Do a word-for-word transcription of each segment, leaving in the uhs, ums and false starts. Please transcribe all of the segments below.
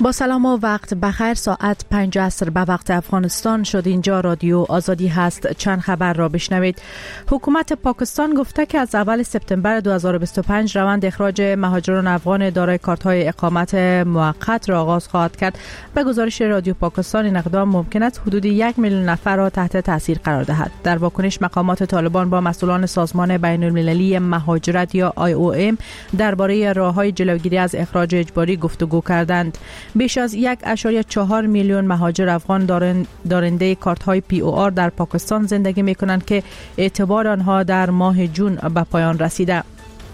با سلام و وقت بخیر. ساعت پنج عصر به وقت افغانستان شد. اینجا رادیو آزادی هست. چند خبر را بشنوید. حکومت پاکستان گفته که از اول سپتامبر دو هزار و بیست و پنج روند اخراج مهاجران افغان دارای کارت‌های اقامت موقت را آغاز خواهد کرد. به گزارش رادیو پاکستان این اقدام ممکن است حدود یک میلیون نفر را تحت تاثیر قرار دهد. در واکنش مقامات طالبان با مسئولان سازمان بین‌المللی مهاجرت یا آی او ام درباره راه‌های جلوگیری از اخراج اجباری گفتگو کردند. بیش از یک و چهار میلیون مهاجر افغان دارنده کارت های پی او آر در پاکستان زندگی می کنند که اعتبار آنها در ماه جون به پایان رسیده.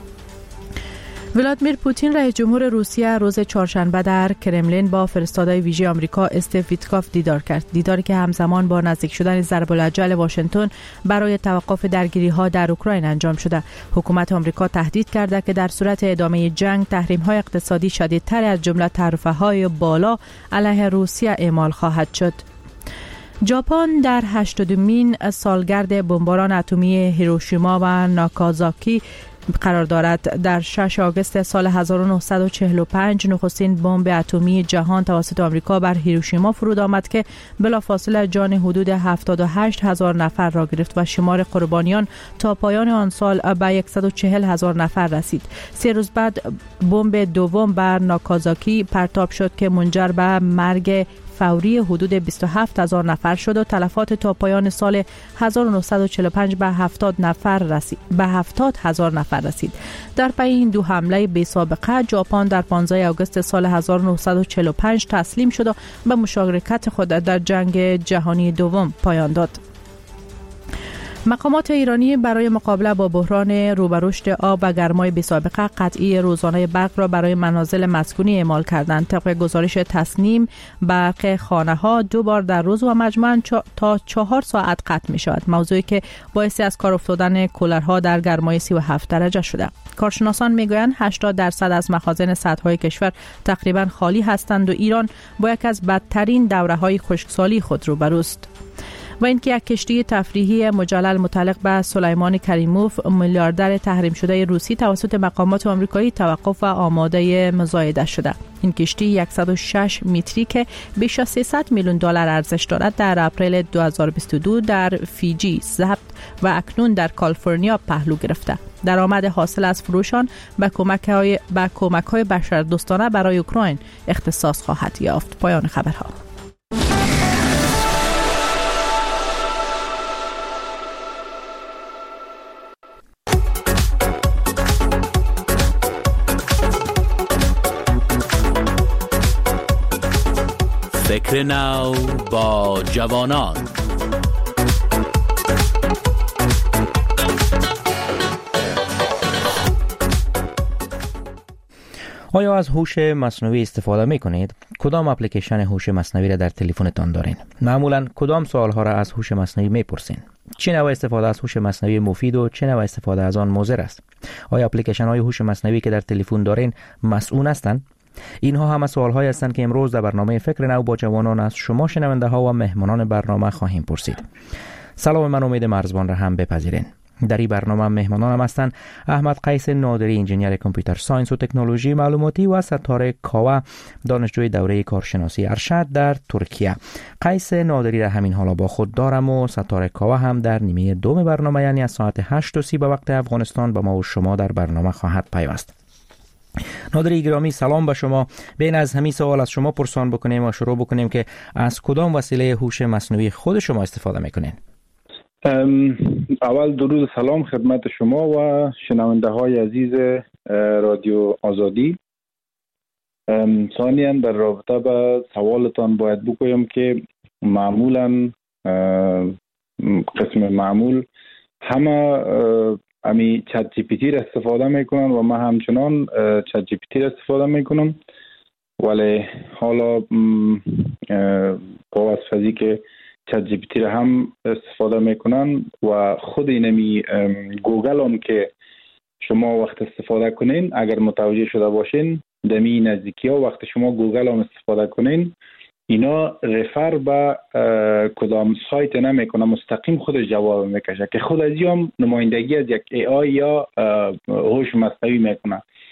ولادیمیر پوتین رئیس جمهور روسیه روز چهارشنبه در کرملین با فرستاده ویژه آمریکا استیو ویتکوف دیدار کرد. دیداری که همزمان با نزدیک شدن ضرب الاجل واشنگتن برای توقف درگیری ها در اوکراین انجام شده. حکومت آمریکا تهدید کرده که در صورت ادامه جنگ تحریم های اقتصادی شدیدتر از جمله تعرفه های بالا علیه روسیه اعمال خواهد شد. ژاپن در هشتادمین سالگرد بمباران اتمی هیروشیما و ناکازاکی قرار دارد. در ششم آگوست سال هزار و نهصد و چهل و پنج نخستین بمب اتمی جهان توسط آمریکا بر هیروشیما فرود آمد که بلافاصله جان حدود هفتاد و هشت هزار نفر را گرفت و شمار قربانیان تا پایان آن سال به صد و چهل هزار نفر رسید. سه روز بعد بمب دوم بر ناکازاکی پرتاب شد که منجر به مرگ فوری حدود بیست و هفت هزار نفر شد و تلفات تا پایان سال هزار و نهصد و چهل و پنج به هفتاد نفر رسید به هفتاد هزار نفر رسید. در پی این دو حمله بی سابقه ژاپن در پانزده آگوست سال هزار و نهصد و چهل و پنج تسلیم شد و به مشارکت خود در جنگ جهانی دوم پایان داد. مقامات ایرانی برای مقابله با بحران روبرشت آب و گرمای بی‌سابقه قطعی روزانه برق را برای منازل مسکونی اعمال کردند. طبق گزارش تصنیم برق خانه‌ها دو بار در روز و مجموعاً چا... تا چهار ساعت قطع می شود، موضوعی که باعث از کار افتادن کولرها در گرمای سی و هفت درجه شده. کارشناسان میگویند هشتاد درصد از مخازن سدهای کشور تقریباً خالی هستند و ایران با یک از بدترین دوره‌های خشکسالی خود روبروست. و اینکه یک کشتی تفریحی مجلل متعلق به سلیمان کریموف میلیاردر تحریم شده روسی توسط مقامات آمریکایی توقف و آماده مزایده شده. این کشتی صد و شش متری که بیش از سیصد میلیون دلار ارزش دارد در اپریل دو هزار و بیست و دو در فیجی ضبط و اکنون در کالیفرنیا پهلو گرفته. درآمد حاصل از فروشان به کمک های به کمک های بشردوستانه برای اوکراین اختصاص خواهد یافت. پایان خبرها. فکر نو با جوانان. آیا از هوش مصنوعی استفاده می کنید؟ کدام اپلیکیشن هوش مصنوعی را در تلفنتان دارین؟ معمولا کدام سوالها را از هوش مصنوعی می پرسین؟ چه نوع استفاده از هوش مصنوعی مفید و چه نوع استفاده از آن مضر است؟ آیا اپلیکیشن های هوش مصنوعی که در تلفن دارین مسئول هستند؟ اینها همه سوال‌هایی هستند که امروز در برنامه فکر نو با جوانان از شما شنونده ها و مهمانان برنامه خواهیم پرسید. سلام، من امید مرزبان را هم بپذیرین. در این برنامه مهمانانم هستند احمد قیس نادری، انجینیر کامپیوتر ساینس و تکنولوژی معلوماتی و ستاره کاوه، دانشجوی دوره کارشناسی ارشد در ترکیه. قیس نادری را همین حالا با خود دارم و ستاره کاوه هم در نیمه دوم برنامه، یعنی از ساعت هشت و سی به وقت افغانستان، با ما و شما در برنامه خواهد پیوست. نادری گرامی، سلام به شما. بین از همین سوال از شما پرسان بکنیم و شروع بکنیم که از کدام وسیله هوش مصنوعی خود شما استفاده میکنین؟ اول درود سلام خدمت شما و شنونده های عزیز رادیو آزادی. ثانیاً در رابطه با سوالتان باید بگویم که معمولاً قسم معمول همه امی چت جی پی تی را استفاده میکنن و من همچنان چت جی پی تی را استفاده میکنم، ولی حالا با واسطه که چت جی پی تی را هم استفاده میکنن و خود اینمی گوگل هم که شما وقت استفاده کنین، اگر متوجه شده باشین دمی نزدیکی ها وقت شما گوگل هم استفاده کنین، اینا رفر به کدام سایت نمیکنه، مستقیم خودش جواب میکشه که خود از هم نمایندگی از یک ای آی یا هوش مصنوعی میکنه.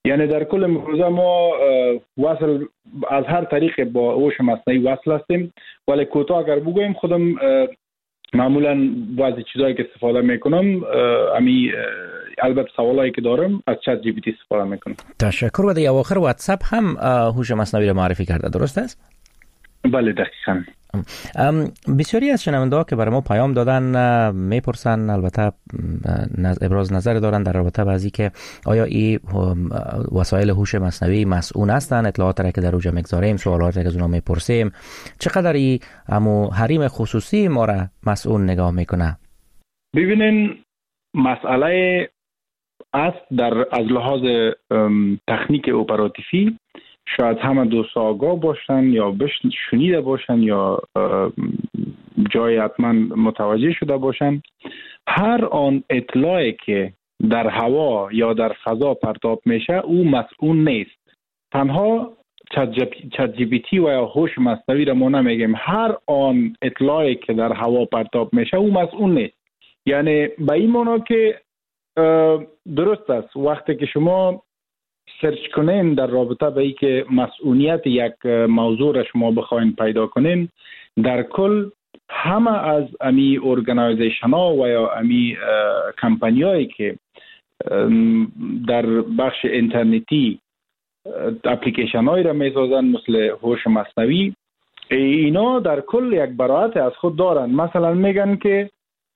یعنی در کل امروزه ما وصل از هر طریق با هوش مصنوعی وصل هستیم، ولی کوتاه اگر بگویم خودم معمولا بعضی چیزایی که استفاده میکنم، امی البته سوالایی که دارم از چت جی پی تی استفاده میکنم. تشکر. و در اواخر واتساپ هم هوش مصنوعی رو معرفی کرده، درست است؟ بله دقیقاً. بسیاری از شنونده ها که برای ما پیام دادن میپرسن، البته ابراز نظر دارن در رابطه با ازی که آیا این وسایل هوش مصنوعی مسئول هستن، اطلاعات را که در اوجا میگذاریم، سوالاتی که از اونها میپرسیم، چقدر این امو حریم خصوصی ما را مسئول نگاه میکنه؟ ببینین مسئله است در از لحاظ تکنیک اپراتیفی شاید همه دوست آگاه باشن یا بش شنیده باشن یا جای حتما متوجه شده باشن، هر آن اطلاعی که در هوا یا در فضا پرتاب میشه او مسئول نیست. تنها چت جی پی تی و یا هوش مصنوعی را ما نمیگیم، هر آن اطلاعی که در هوا پرتاب میشه او مسئول نیست. یعنی به این معنا که درست است وقتی که شما سرچ کنین در رابطه با اینکه مسئولیت یک موضوع را شما بخواین پیدا کنین، در کل همه از امی ارگانایزیشن ها و یا امی کمپانی هایی که در بخش اینترنتی اپلیکیشن هایی را میسازن مثل هوش مصنوعی، اینا در کل یک براعت از خود دارن. مثلا میگن که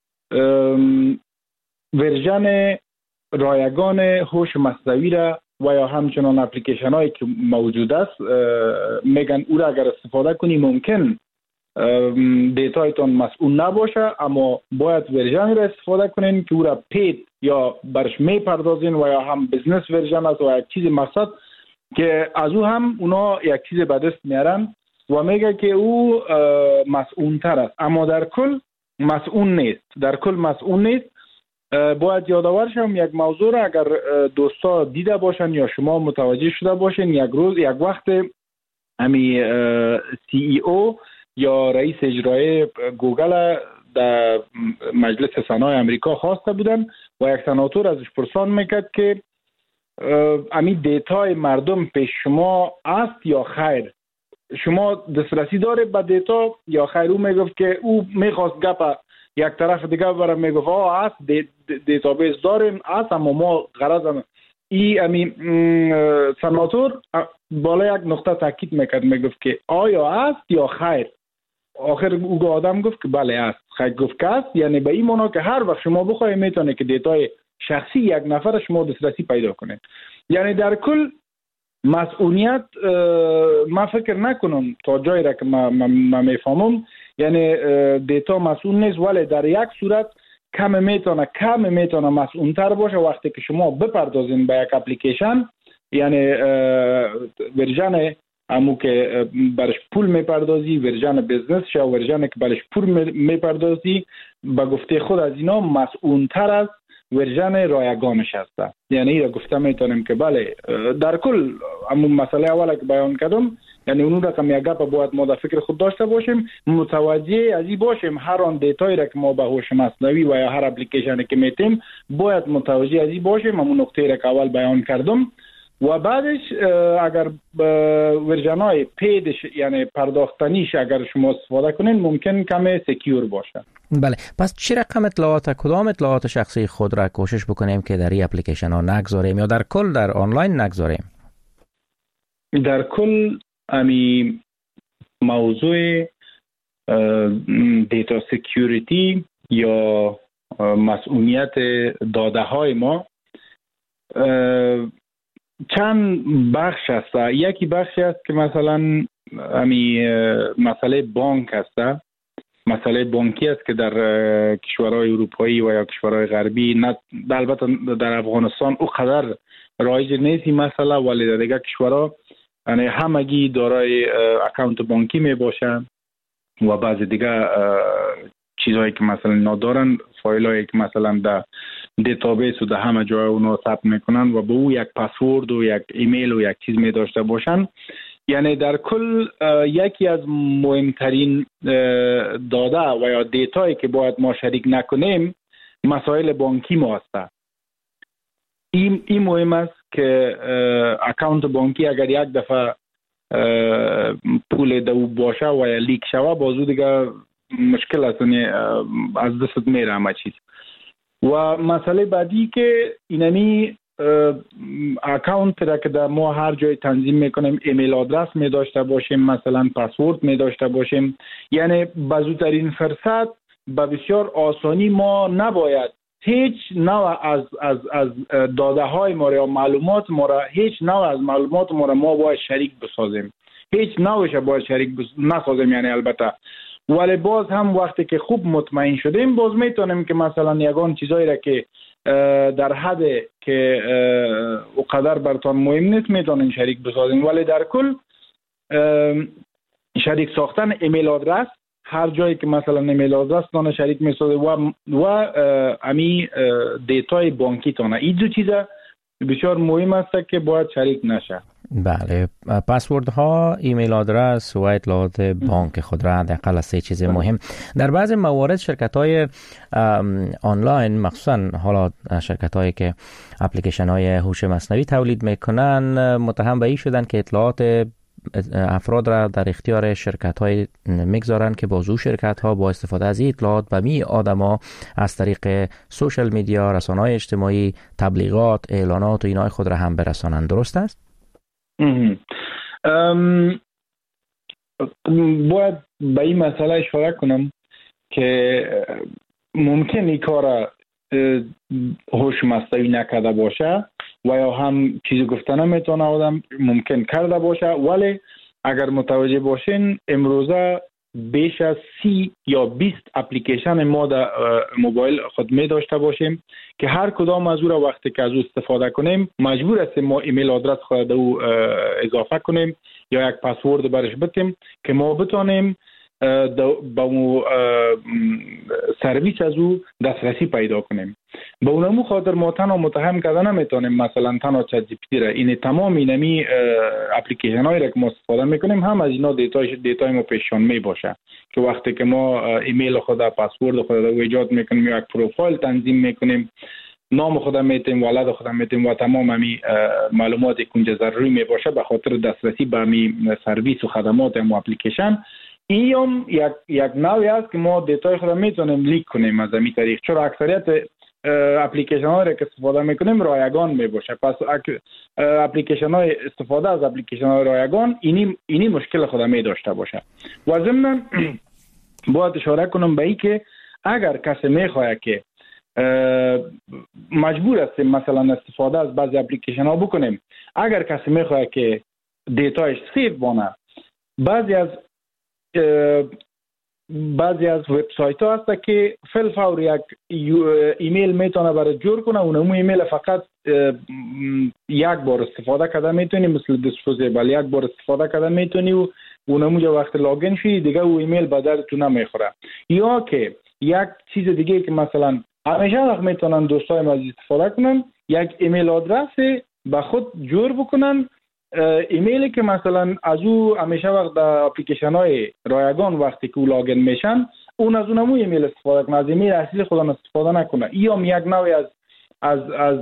ورژن رایگان هوش مصنوعی را و یا همچنان اپلیکیشن هایی که موجود است میگن او را اگر استفاده کنی ممکن دیتایتون مسئول نباشه، اما باید ورژن را استفاده کنین که او را پید یا برش میپردازین و یا هم بزنس ورژن است و یک چیز مقصد که از او هم اونا یک چیز به دست میارن و میگه که او مسئول تر است، اما در کل مسئول نیست. در کل مسئول نیست. باید یادآور شم یک موضوع را اگر دوستا دیده باشن یا شما متوجه شده باشین، یک روز یک وقت امی سی ای او یا رئیس اجرایی گوگل در مجلس سنای امریکا خواسته بودن و یک سناتور ازش پرسان میکرد که امی دیتای مردم پیش شما است یا خیر، شما دسترسی داره به دیتا یا خیر؟ او میگفت که او میخواست گپ یک طرف دیگه برای میگفت آه است دیتابیس داریم است، اما ما غرض ای امی سناتور بالا یک نقطه تاکید میکرد، میگفت که آیا است یا خیر؟ آخر او آدم گفت که بله است. خیر گفت که است، یعنی به این معنا که هر وقت شما بخواید میتونه که دیتای شخصی یک نفر شما دسترسی پیدا کنید. یعنی در کل مسئولیت ما فکر نکنم تا جایی را که ما, ما, ما میفهمم، یعنی دیتا مسئول نیست، ولی در یک صورت کم میتونه کم میتونه مسئول تر باشه وقتی که شما بپردازین به یک اپلیکیشن، یعنی ورژن امو که برش پول میپردازی، ورژن بزنس یا ورژن که برش پول میپردازی، به گفته خود از اینا مسئول تر از ورژن رایگانش هسته. یعنی ایره گفته میتونیم که بله در کل همون مسئله اولا که بیان کردم، یعنی اون رقم یک گپ باید ما در فکر خود داشته باشیم، متوجه از این باشیم هر آن دیتایی را که ما به هوش مصنوعی و یا هر اپلیکیشنی که میتیم باید متوجه از این باشیم. همون نکته را که اول بیان کردم و بعدش اگر ورژن‌های پیدش یعنی پرداختنیش اگر شما استفاده کنین ممکن کمی سکیور باشه. بله، پس چه رقم اطلاعات، کدام اطلاعات شخصی خود را کوشش بکنیم که در این اپلیکیشن ها نگذاریم یا در کل در آنلاین نگذاریم؟ در کل امی موضوع دیتا سکیوریتی یا مسئولیت داده های ما چند بخش است. یکی بخشی است که مثلا امی مسئله بانک است، مسئله بانکی است که در کشورهای اروپایی و یا کشورهای غربی، نه البته در افغانستان او قدر رایج نیست این مسئله، ولی در دیگر کشورها یعنی همگی دارای اکانت بانکی می باشن و بعضی دیگه چیزهایی که مثلا ندارن، فایلایی که مثلا در دیتابیس و در همه جای اونو ثبت میکنن و به او یک پسورد و یک ایمیل و یک چیز می داشته باشن. یعنی در کل یکی از مهمترین داده و یا دیتایی که باید ما شریک نکنیم مسائل بانکی ما هست. این این مهم است که اکانت بانکی اگر یک دفعه پول دو باشه و یا لیک شوه بازو دیگه مشکل است، از دست میره همه چیز. و مسئله بعدی که اینمی اکانت را که در ما هر جای تنظیم میکنیم ایمیل آدرس می داشته باشیم، مثلا پسورد می داشته باشیم، یعنی بزودترین فرصت به بسیار آسانی ما نباید هیچ نوع از از از داده های ما یا معلومات ما را هیچ نوع از معلومات ما را ما باید شریک بسازیم، هیچ نوعش باید شریک بس... نسازیم. یعنی البته ولی باز هم وقتی که خوب مطمئن شدیم باز میتونیم که مثلا یگان چیزایی را که در حد که اقدر برتان مهم نیست میتونیم شریک بسازیم. ولی در کل شریک ساختن ایمیل آدرس، هر جایی که مثلا ایمیل آدرس تان شریک میسازه و و امی دیتای بانکی تانه، این دو چیزا بسیار مهم است که باید شریک نشه. بله، پسورد ها، ایمیل آدرس و اطلاعات بانک خود را حداقل از سه چیز مهم. در بعضی موارد شرکت های آنلاین، مخصوصا حالا شرکت هایی که اپلیکیشن های هوش مصنوعی تولید میکنن، متهم به این شدن که اطلاعات افراد را در اختیار شرکت های میگذارن که بازو شرکت ها با استفاده از این اطلاعات به می آدم ها از طریق سوشل میدیا، رسانه های اجتماعی، تبلیغات، اعلانات و اینای خود را هم برسانند. درست است؟ ام باید به این مسئله اشاره کنم که ممکن این کار هوش مصنوعی نکرده باشه و یا هم چیزی گفته نمیتونه آدم ممکن کرده باشه. ولی اگر متوجه باشین امروزه بیش از سی یا بیست اپلیکیشن ما در موبایل خود می داشته باشیم که هر کدام از او را وقتی که از او استفاده کنیم مجبور هستیم ما ایمیل آدرس خود او اضافه کنیم یا یک پسورد برش بتیم که ما بتانیم با اون سرویس از او دسترسی پیدا کنیم. به اونمو خاطر ما تنها متهم کردن نمیتونیم مثلا تنها چت جی پی تی را، این تمام اینمی اپلیکیشن هایی را که ما استفاده میکنیم هم از اینا دیتای دیتای ما پیشان می باشه که وقتی که ما ایمیل خود، پسورد خود رو ایجاد میکنیم یا یک پروفایل تنظیم میکنیم، نام خود میتیم، ولد خود میتیم و تمام امی معلوماتی که ضروری می باشه به خاطر دسترسی به امی سرویس و خدمات اون اپلیکیشن، این هم یک یک نوعی است که ما دیتای خود میتونیم لیک کنیم از این طریق، چون اکثریت اپلیکیشن های که استفاده میکنیم رایگان میباشه. پس اپلیکیشن های استفاده از اپلیکیشن های رایگان اینی اینی مشکل خود می داشته باشه. و ضمن باید اشاره کنم به این که اگر کسی میخواد که مجبور هستیم مثلا استفاده از بعضی اپلیکیشن ها بکنیم، اگر کسی میخواد که دیتایش سیو بونه، بعضی از بعضی از وبسایت ها هست که فل فور یک ایمیل میتونه برای جور کنه، اونمو ایمیل فقط یک بار استفاده کرده میتونی، مثل دیسپوزیبل یک بار استفاده کرده میتونی و اونمو جو وقت لاگین شی دیگه او ایمیل به دردتون نمیخوره. یا که یک چیز دیگه که مثلا همیشه وقت میتونن دوستای ما استفاده کنن، یک ایمیل آدرس به خود جور بکنن، ایمیلی که مثلا از او همیشه وقت در اپلیکیشن های رایگان وقتی که لاگین میشن اون از اونمو ایمیل استفاده کنه، از ایمیل اصلی خودم استفاده نکنه. این هم یک نوعی از از از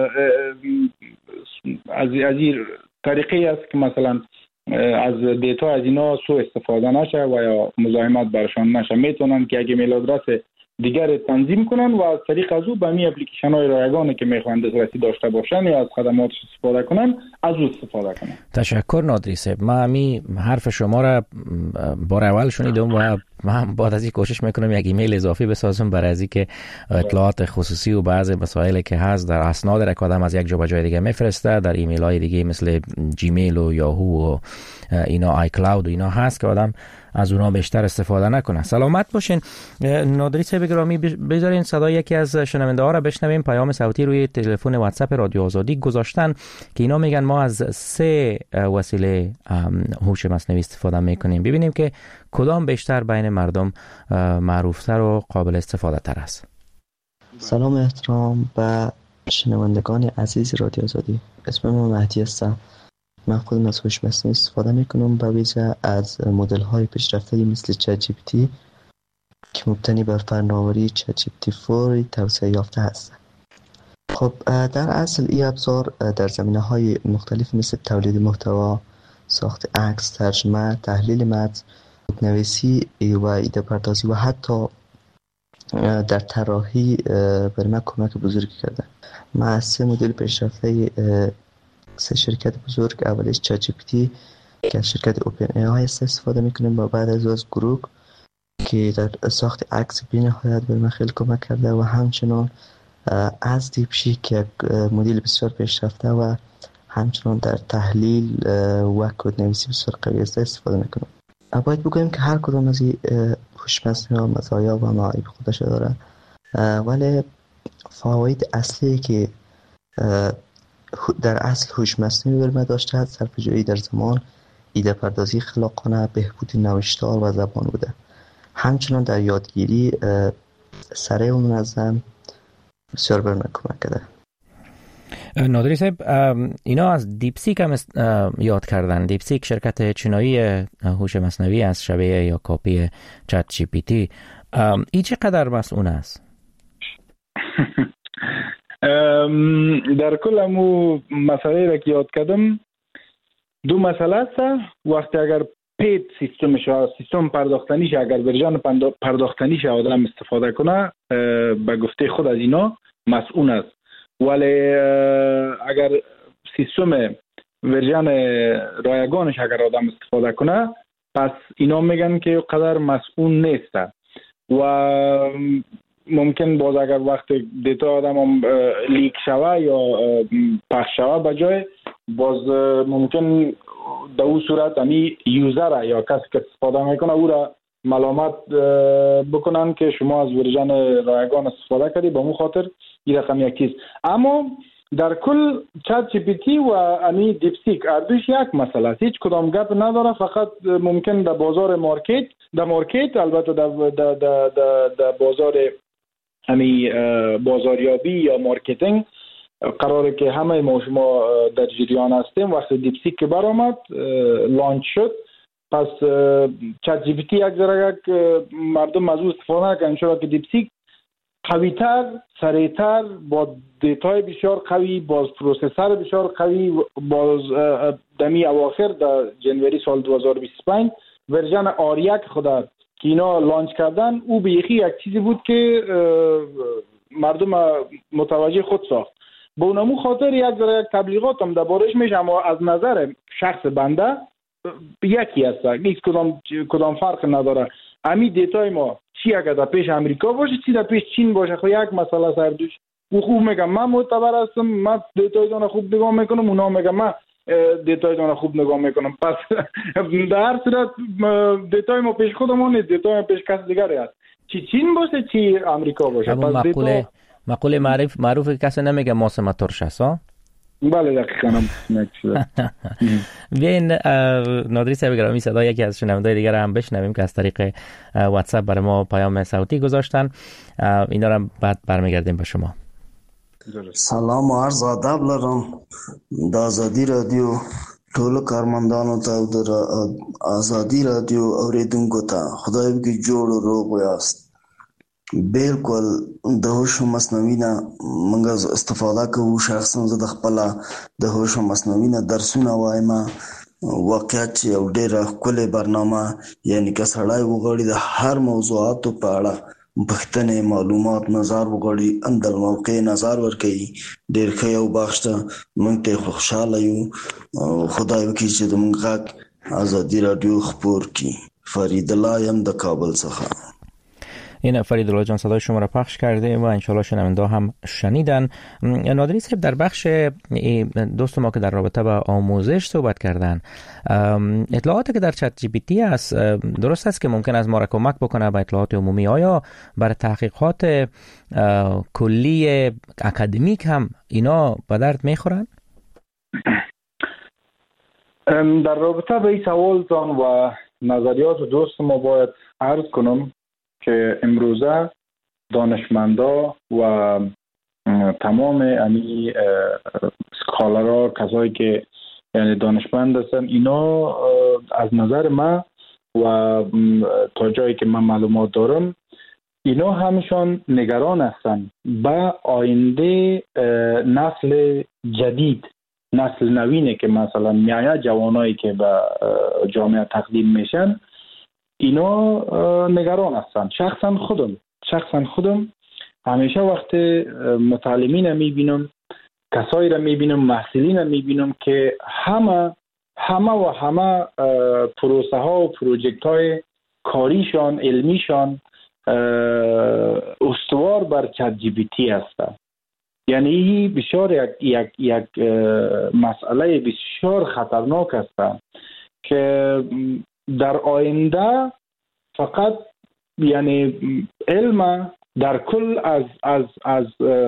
از از این طریقی است که مثلا از دیتا از اینا سو استفاده نشه و یا مزاحمت برشان نشه. میتونن که یک ایمیل آدرس دیگر تنظیم کنن و از طریق از او به می اپلیکیشن های رایگانی که میخوان دسترسی داشته باشن یا از خدماتش استفاده کنن از او استفاده کنن. تشکر نادری صاحب. من می حرف شما را بار اول شنیدم و من بعد از این کوشش میکنم یک ایمیل اضافی بسازم برای از اینکه اطلاعات خصوصی و بعضی مسائلی که هست در اسناد را آدم از یک جا به جای دیگه میفرسته در ایمیل های دیگه مثل جیمیل و یاهو و اینا، آی کلاود و اینا هست که آدم از اونها بیشتر استفاده نکنه. سلامت باشین. نادری صاحب گرامی، بذارین صدای یکی از شنونده ها را بشنویم. پیام صوتی روی تلفن واتساپ رادیو آزادی گذاشتن که اینا میگن ما از سه وسیله هوش مصنوعی استفاده میکنیم، ببینیم که کدام بیشتر بین مردم معروفتر و قابل استفاده تر است. سلام احترام و شنوندگان عزیز رادیو آزادی، اسم من مهدی هستم. من خودم از هوش مصنوعی استفاده میکنم، به ویژه از مدل های پیشرفته مثل چت جی پی تی که مبتنی بر فناوری چت جی پی تی چهار توسعه یافته هستند. خب در اصل این ابزار در زمینه‌های مختلف مثل تولید محتوا، ساخت عکس، ترجمه، تحلیل متن، نویسی و ایده پردازی و حتی در طراحی بر من کمک بزرگی کردن. ما از سه مدل پیشرفته سه شرکت بزرگ، اولیش چت جی پی تی که از شرکت اوپن ای آی استفاده میکنیم و بعد از از گروک که در ساخت عکس بی‌نهایت بر من خیلی کمک کرده و همچنان از دیپشیک که مدل بسیار پیشرفته و همچنان در تحلیل و کدنویسی بسیار قوی استفاده میکنم. باید بگویم که هر کدام از این هوش مصنوعی مزایا و معایب خودش داره، ولی فواید اصلی که در اصل هوش مصنوعی بر ما داشته صرفه‌جویی در زمان، ایده پردازی خلاقانه، بهبود نوشتار و زبان بوده. همچنان در یادگیری سریع و منظم بسیار بر من کمک کرده. نادری صاحب، اینا از دیپسیک هم یاد کردن. دیپسیک شرکت چینایی هوش مصنوعی از شبیه یا کاپی چت جی پی تی. این چقدر مسئول است؟ در کل همو مسئله را که یاد کردم دو مسئله است. وقتی اگر پید سیستمش سیستم پرداختنیش اگر ورژن پرداختنیش آدم استفاده کنه به گفته خود از اینا مسئول است، ولی اگر سیستم ورژن رایگانش اگر آدم استفاده کنه پس اینا میگن که قدر مسئول نیست و ممکن باز اگر وقت دیتا آدم هم لیک شوه یا پخش شوه بجای باز ممکن در اون صورت همی یوزر یا کسی که استفاده میکنه او را ملامت بکنن که شما از ورژن رایگان استفاده کردی، به اون خاطر این رقم یک چیز. اما در کل چت جی پی تی و امی دیپسیک اردوش یک مسئله است، هیچ کدام گپ نداره، فقط ممکن در بازار مارکت در مارکت البته در در در در بازار امی بازاریابی یا مارکتینگ قراره که همه ما شما در جریان هستیم. وقتی دیپسیک که برآمد لانچ شد پس چت جی پی تی یک ذره مردم از او استفاده نکنن، چرا که دیپسیک قوی‌تر، سریع‌تر، با دیتای بسیار قوی، باز پروسسور بسیار قوی، باز دمی اواخر در جنوری سال دو هزار و بیست و پنج ورژن آر یک خدا که اینا لانچ کردن او به یکی یک چیزی بود که مردم متوجه خود ساخت. به اونمو خاطر یک ذره یک تبلیغات هم دربارش میشه، اما از نظر شخص بنده یکی هست، هیچ کدام کدام فرق نداره. امی دیتای ما چی اگر در پیش امریکا باشه چی در پیش چین باشه خب یک مسئله سردوش. او خوب میگم من معتبر هستم، من دیتای دانه خوب نگاه میکنم، اونا میگم من دیتای دانه خوب نگاه میکنم. پس در هر صورت دیتای ما پیش خودمون نیست، دیتای ما پیش کس دیگری هست، چی چین باشه چی امریکا باشه. پس مقوله دیتا... مقوله معروف معروف کسی نمیگه ماسم ترش است. بله دقیقاً هم نکشده. بیاین نادری صاحب گرامی صدا یکی از شنونده‌های دیگر هم بشنویم که از طریق واتساپ برای ما پیام صوتی گذاشتن، اینا رو بعد برمیگردیم به شما. سلام و عرض ادب لرم د آزادی رادیو ټولو کارمندانو ته او د آزادی رادیو اوریدونکو ته خدای وکړي جوړ او روغ یاست. بالکل د هوش مصنوعي نه موږ استفاده کوو. شخصا زه د خپله د هوش مصنوعي نه درسونه وایم، واقعیت چې یو ډېره ښکلې برنامه، یعنې که سړی وغواړي د هر موضوعاتو په اړه پوښتنې معلومات نظر وغواړي اندر موقع نظر ورکوي، ډېر ښه یو بخش ده. موږ ته خوشحاله یو. خدای وکړي چې زموږ غږ آزادي راډیو خپور کړي. فرید الله یم د کابل څخه. این فرید الله جان صدای شما را پخش کرده و انشالله شنونده هم شنیدن. نادری صاحب در بخش دوست ما که در رابطه با آموزش صحبت کردن، اطلاعاتی که در چت جی پی تی است درست است که ممکن است ما را کمک بکنه به اطلاعات عمومی، آیا برای تحقیقات کلی اکادمیک هم اینا به درد میخورن؟ در رابطه به این سوالتان و نظریات دوست ما باید عرض کنم که امروزه دانشمندا و تمام امی سکالرها، کسایی که یعنی دانشمند هستن، اینا از نظر من و تا جایی که من معلومات دارم اینا همشان نگران هستند به آینده نسل جدید، نسل نوینه که مثلا میایه، جوانایی که به جامعه تقدیم میشن، اینا نگران هستند. شخصا خودم شخصا خودم همیشه وقت متعلمین میبینم، کسایی را میبینم، محصلین را میبینم که همه همه و همه پروسه ها و پروژکت های کاریشان، علمیشان استوار بر چت جی پی تی هست. یعنی بسیار یک یک یک مسئله بسیار خطرناک است که در آینده فقط یعنی علم در کل از از از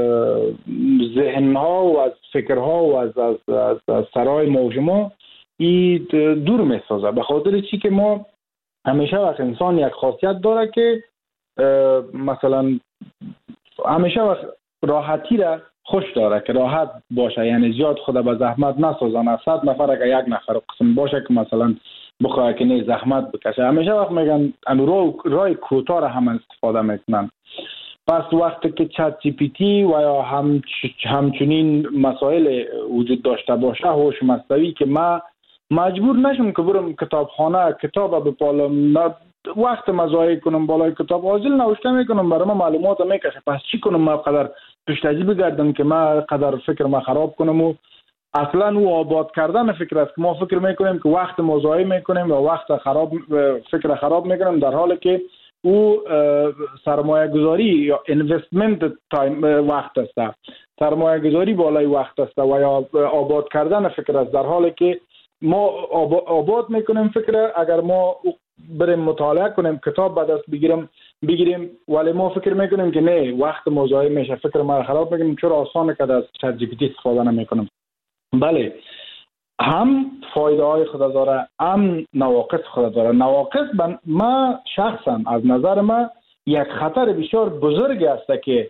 ذهنها و از فکرها و از از, از, از سرای موجما ای دور میسازه. به خاطر چی که ما همیشه وقت انسان یک خاصیت داره که مثلا همیشه وقت راحتی را خوش داره، که راحت باشه، یعنی زیاد خود به زحمت نسازن. صد نفر اگر یک نفر قسم باشه که مثلا بخواه که نه زحمت بکشه، همیشه وقت میگن راه راه کوتاه را هم استفاده میکنن. پس وقتی که چت جی پی تی و یا هم همچنین مسائل وجود داشته باشه، هوش مصنوعی، که ما مجبور نشم که برم کتابخانه کتاب بپالم، وقت مضایع کنم بالای کتاب حاصل نوشته میکنم، برای ما معلومات میکشه. پس چی کنم؟ ما قدر پشتجی بگردم که ما قدر فکر ما خراب کنم؟ و اصلا او آباد کردن فکر است که ما فکر میکنیم که وقت مضایع میکنیم و وقت خراب فکر خراب میکنیم، در حالی که او سرمایه گذاری یا اینوستمنت تایم وقت است، سرمایه گذاری بالای وقت است و یا آباد کردن فکر است، در حالی که ما آباد میکنیم فکر اگر ما بریم مطالعه کنیم، کتاب به دست بگیریم بگیریم ولی ما فکر میکنیم که نه، وقت مضایع میشه، فکر ما خراب میکنیم، چرا آسانه که از چت جی پی تی استفاده نمیکنیم. بله، هم فایده های خود داره، هم نواقص خود داره. نواقص ما شخصا از نظر ما یک خطر بسیار بزرگ است که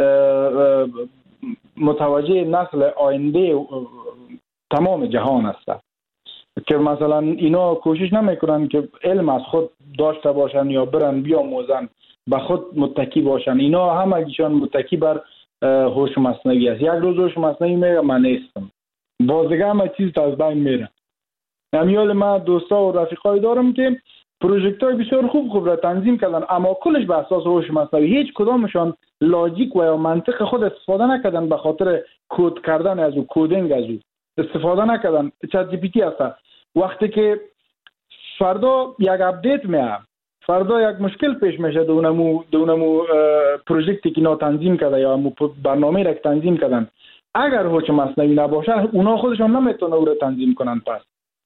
متوجه نسل آینده تمام جهان است، که مثلا اینا کوشش نمیکنن که علم از خود داشته باشن یا برن بیاموزن، به خود متکی باشن. اینا همگیشان متکی بر هوش مصنوعی است. یک روز هوش مصنوعی میگه من نیستم، بازگاه همه چیز از بین میره. امیال ما دوستا و رفیقای دارم که پروژکت های بسیار خوب خوب را تنظیم کردن، اما کلش به اساس هوش مصنوعی. هیچ کدامشان لاجیک و یا منطق خود استفاده نکردن، به خاطر کد کردن از او، کدینگ از او استفاده نکردن. چت جی پی تی هست. وقتی که فردا یک اپدیت میاد، فردا یک مشکل پیش میشه، دونمو دونمو پروژکتی که نا تنظیم کرده یا برنامه را که تنظیم کردن، اگر هوش مصنوعی نباشه اونا خودشان نمیتونه او را تنظیم کنن. پس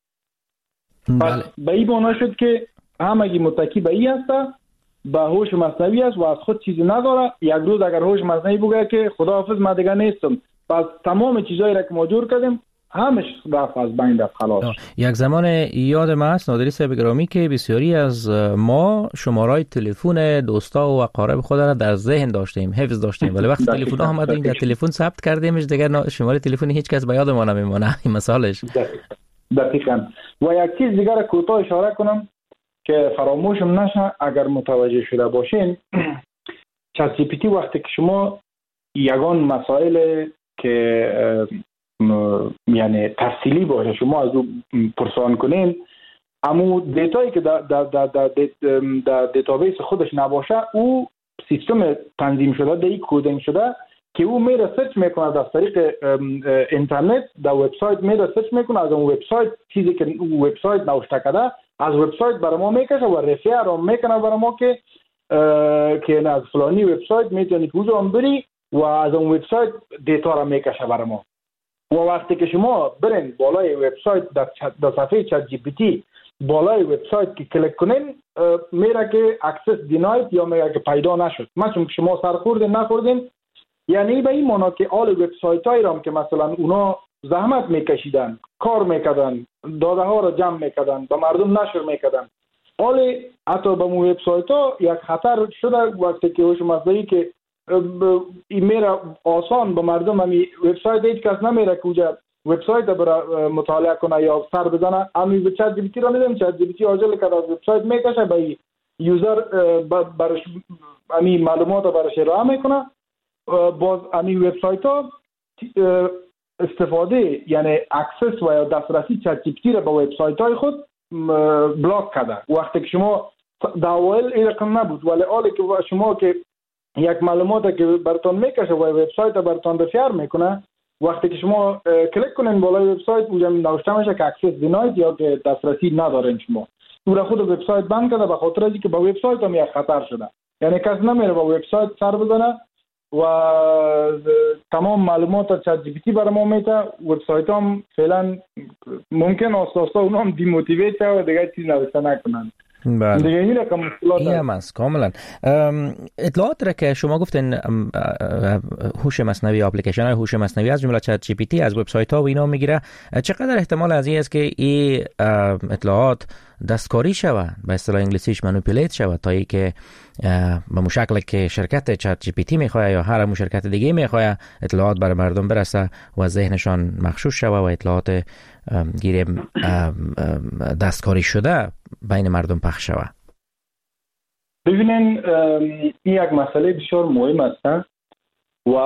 پس به این بنا شد که همگی متکی به این هست، به هوش مصنوعی است و از خود چیزی نداره. یک روز اگر هوش مصنوعی بگه که خداحافظ من دیگه نیستم، پس تمام چیزایی را که ما جور کردیم همش رفت از بین رفت، خلاص. یک زمان یاد ما است نادری صاحب گرامی که بسیاری از ما شمارهای تلفن دوستا و اقارب خود را در ذهن داشتیم، حفظ داشتیم، ولی وقتی تلفن ها آمد در تلفن ثبت کردیمش دیگر شماره تلفن هیچ کس به یاد ما نمیمونه. این مثالش. دقیقاً. و یک چیز دیگر کوتاه اشاره کنم که فراموشم نشه اگر متوجه شده باشین. چت جی پی تی وقتی که شما یگان مسائل که یعنی تفصیلی باشه شما از او پرسان کنین، اما دیتایی که در در در در, در دیتابیس خودش نباشه، او سیستم تنظیم شده، دی کدینگ شده که او میره سرچ میکنه از طریق اینترنت، در وبسایت میره سرچ میکنه، از اون وبسایت چیزی که وبسایت نوشته کرده از وبسایت برای ما میکشه و رفیع را میکنه برای ما که که از فلانی وبسایت میتونی که اون بری و از اون وبسایت دیتا را میکشه برای ما. و وقتی که شما برین بالای وبسایت در, در صفحه چت جی پی تی بالای وبسایت که کلیک کنین، میره که اکسس دیناید یا میره که پیدا نشد. ما چون شما سر خوردین نخوردین، یعنی به این معنا که آل وبسایت هایی را که مثلا اونا زحمت میکشیدن، کار میکردن، داده ها را جمع میکردن، به مردم نشر میکردن، آل حتی به مو وبسایت ها یک خطر شده وقتی که هوش مصنوعی که این میره آسان به مردم، همی وبسایت هیچ کس نمیره که اونجا وبسایت برای مطالعه کنه یا سر بزنه، همی به چت جی پی تی را میدم، چت جی پی تی آجل کرده از وبسایت میکشه به یوزر برش امی معلومات برش ارائه میکنه. باز امی وبسایت ها استفاده یعنی اکسس و یا دسترسی چت جی پی تی را به وبسایت های خود بلاک کرده. وقتی که شما در اوایل این رقم نبود، ولی حالی که شما که یک معلومات که براتون میکشه و وبسایت براتون بسیار میکنه، وقتی که شما کلیک کنین بالای وبسایت اونجا نوشته میشه که اکسس دیناید یا که دسترسی ندارین شما. اون خود وبسایت بند کرده به خاطر اینکه با وبسایت هم یک خطر شده. یعنی کس نمیره با وبسایت سر بزنه و تمام معلومات چت جی پی تی برای ما میده. وبسایت هم فعلا ممکن است آستا اونا هم دیموتیویت شه و دیگه چیز نوشته نکنن. بله. دیگه این رقم مشکلات این هم هست کاملا. اطلاعات را که شما گفتین هوش مصنوعی، اپلیکیشن های هوش مصنوعی از جمله چت جی پی تی از وبسایت ها و اینا میگیره، چقدر احتمال از این است که این اطلاعات دستکاری شود، به اصطلاح انگلیسیش مانیپولیت شود، تا ای که به مشکل که شرکت چت جی پی تی میخواد یا هر مو شرکت دیگه میخواد اطلاعات بر مردم برسه و ذهنشان مغشوش شود و اطلاعات گیریم دستکاری شده بین مردم پخش شود. ببینین این یک مسئله بسیار مهم است و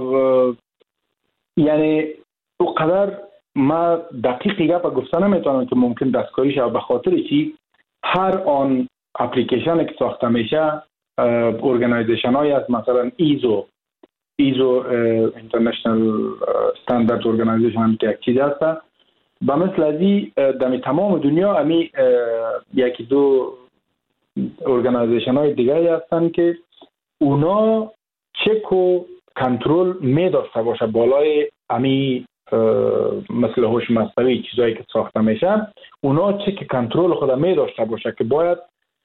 یعنی اونقدر ما دقیقی گپ گفتن نمیتونم که ممکن دستکاری شه، به خاطر چی هر آن اپلیکیشن که ساخته میشه ارگانایزیشن های از مثلا ایزو ایزو اینترنشنال استاندارد ارگانایزیشن که یک چیز هست به مثل ازی در تمام دنیا امی یکی دو ارگانایزیشن های دیگه هستن که اونا چک و کنترل می داشته باشه بالای امی مثل هوش مصنوعی چیزایی که ساخته میشه. اونا چک کنترل خود می داشته باشه که باید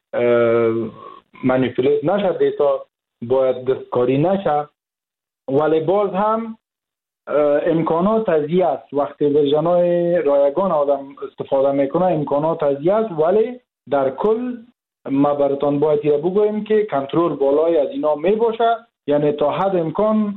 مانیپولیت نشه دیتا، باید دستکاری نشه، ولی باز هم امکانات ازی است. وقتی ورژن های رایگان آدم استفاده میکنه امکانات ازی است، ولی در کل ما براتون باید یه بگویم که کنترل بالای از اینا می باشه. یعنی تا حد امکان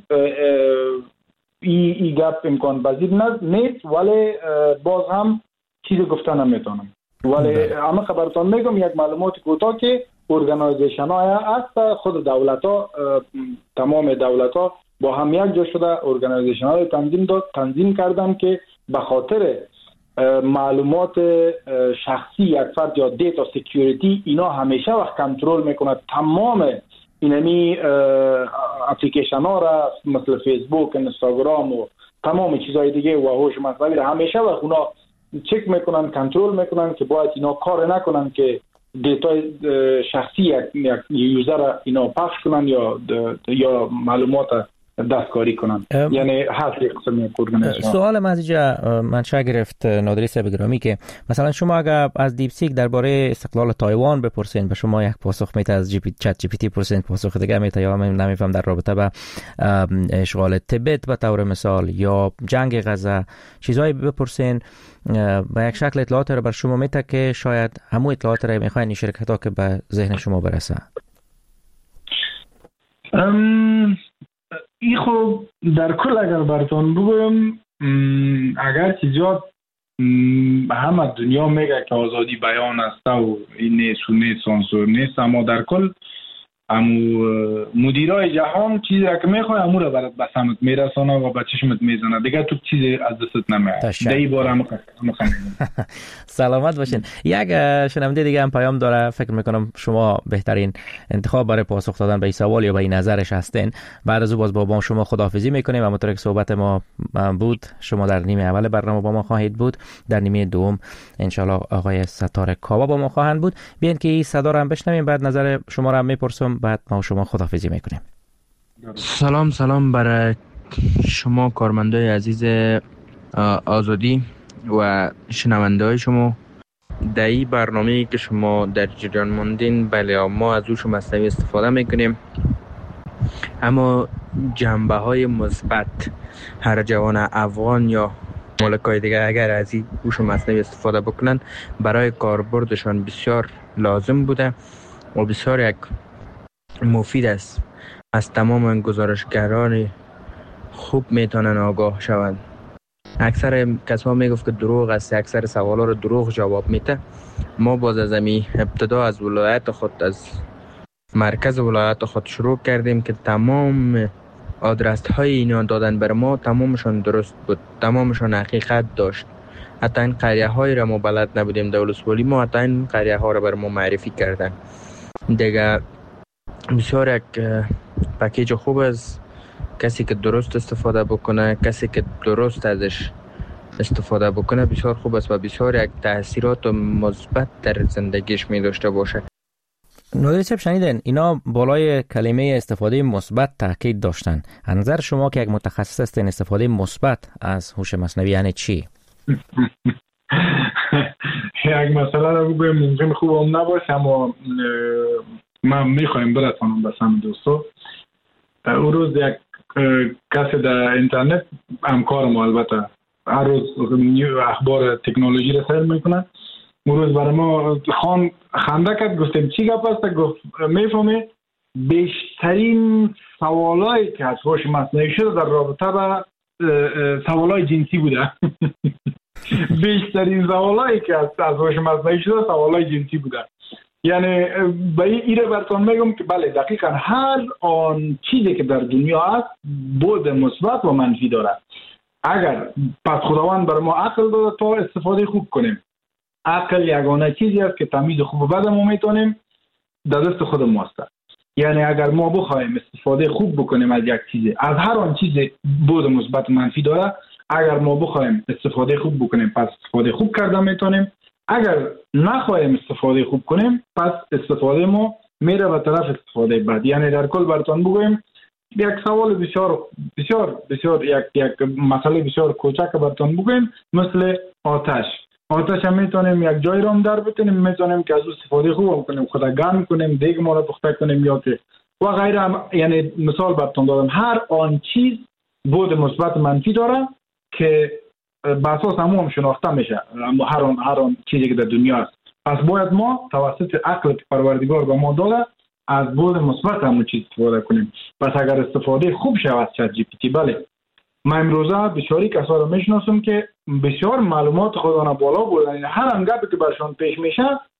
ای, ای گپ امکان پذیر نیست، ولی باز هم چیزی گفتن نمیتونم. ولی اما خبرتون میگم یک معلومات کوتاه که ارگانایزیشن های است خود دولت ها، تمام دولت ها با هم یک جا شده ارگانایزیشن های تنظیم داد تنظیم کردن که به خاطر معلومات شخصی یک فرد یا دیتا سکیوریتی اینا همیشه وقت کنترل میکنه تمام اینمی اپلیکیشن ها را مثل فیسبوک، اینستاگرام و تمام چیزهای دیگه و هوش مصنوعی را همیشه وقت اونا چک میکنن کنترل میکنن که باید اینا کار نکنن که دیتا شخصی یک یوزر اینا پخش کنن یا یا معلومات دستکاری کنن. یعنی هست یک قسم ارگانیزیشن. سوال من از اینجا منشأ گرفت نادری صاحب گرامی که مثلا شما اگر از دیپ سیک درباره استقلال تایوان بپرسین به شما یک پاسخ میته، از جی پی چت جی پی تی پرسین پاسخ دیگه میته، یا من نمیفهم در رابطه با اشغال تبت به طور مثال یا جنگ غزه چیزایی بپرسین و یک شکل اطلاعات رو بر شما میته که شاید همون اطلاعات رو میخواین این شرکت ها که به ذهن شما برسه. ام ای خوب در کل اگر براتون بگویم اگر که زیاد همه دنیا میگه که آزادی بیان است و این نیست و نیست سانسور نیست، اما در کل امو مدیرای جهان چیزی که میخواه امو رو برات به سمت میرسانه و به چشمت میزنه، دیگه تو چیزی از دستت نمیاد. دی بار هم سلامت باشین. یک شنونده دیگه هم پیام داره، فکر میکنم شما بهترین انتخاب برای پاسخ دادن به این سوال یا به این نظرش هستین. بعد از او باز با شما خداحافظی میکنیم. همونطور که صحبت ما بود شما در نیمه اول برنامه با ما خواهید بود، در نیمه دوم انشالله آقای ستاره کاوا با ما خواهند بود. بیاین که این صدا رو هم بشنویم، بعد نظر شما رو هم میپرسم، بعد ما شما خداحافظی میکنیم. سلام سلام برای شما کارمندای عزیز آزادی و شنونده‌های شما. در این برنامه‌ای که شما در جریان موندین، بله ما از هوش مصنوعی استفاده میکنیم، اما جنبه‌های مثبت هر جوان افغان یا ملکای دیگه اگر از این هوش مصنوعی استفاده بکنن برای کاربردشان بسیار لازم بوده و بسیار یک مفید است. از تمام گزارشگران خوب میتونن آگاه شوند. اکثر کسا میگفت که دروغ است، اکثر سوالا رو دروغ جواب میده. ما باز از امی ابتدا از ولایت خود، از مرکز ولایت خود شروع کردیم که تمام آدرس های اینا دادن بر ما تمامشان درست بود، تمامشان حقیقت داشت. حتی این قریه های را ما بلد نبودیم دولسوالی، ما حتی این قریه ها را بر ما معرفی کردن. دیگه بسیار یک پکیج خوب است. کسی که درست استفاده بکنه، کسی که درست ازش استفاده بکنه بسیار خوب است و بسیار یک تاثیرات مثبت در زندگیش می داشته باشه. نادری صاحب شنیدن اینا بالای کلمه استفاده مثبت تاکید داشتن. از نظر شما که یک متخصص هستین استفاده مثبت از هوش مصنوعی یعنی چی؟ یک مسئله رو بگویم ممکن خوب هم نباشه، اما من میخوایم برسانم به سم دوستو. اون روز یک کسی در اینترنت همکارم البته هر روز اخبار تکنولوژی رو سیر میکنه، اون روز برای ما خان خنده کرد، گفتیم چی گپ است؟ گفت میفهمی بیشترین سوالایی که از هوش مصنوعی شده در رابطه با سوالای جنسی بوده. بیشترین سوالایی که از هوش مصنوعی شده سوالای جنسی بوده. یعنی به این رو براتون میگم که بله دقیقاً هر آن چیزی که در دنیا هست بود مثبت و منفی داره. اگر پس خداوند بر ما عقل داده تا استفاده خوب کنیم. عقل یگانه چیزی است که تمیز خوب و بد ما میتونیم در دست خود ماست. یعنی اگر ما بخوایم استفاده خوب بکنیم از یک چیزی، از هر آن چیزی بود مثبت و منفی داره، اگر ما بخوایم استفاده خوب بکنیم پس استفاده خوب کرده میتونیم. اگر نخواهیم استفاده خوب کنیم پس استفاده ما میره به طرف استفاده بد. یعنی در کل براتون بگویم یک سوال بسیار بسیار بسیار یک یک مسئله بسیار کوچک براتون بگویم، مثل آتش. آتش هم میتونیم یک جای رو هم در بتونیم، میتونیم که از استفاده خوب کنیم، خود گرم کنیم، دیگ ما رو پخته کنیم یا که و غیره. هم یعنی مثال براتون دادم، هر آن چیز بود مثبت منفی داره که به اساس همون هم شناخته میشه، هر آن هر آن چیزی که در دنیا است. پس باید ما توسط عقل که پروردگار به ما داده از بود مثبت همون چیز استفاده کنیم. پس اگر استفاده خوب شود از چت جی پی تی، بله من امروزه بسیاری کسا رو میشناسم که بسیار معلومات خودانه بالا بودن، یعنی هر انگبی که برشان پیش میشه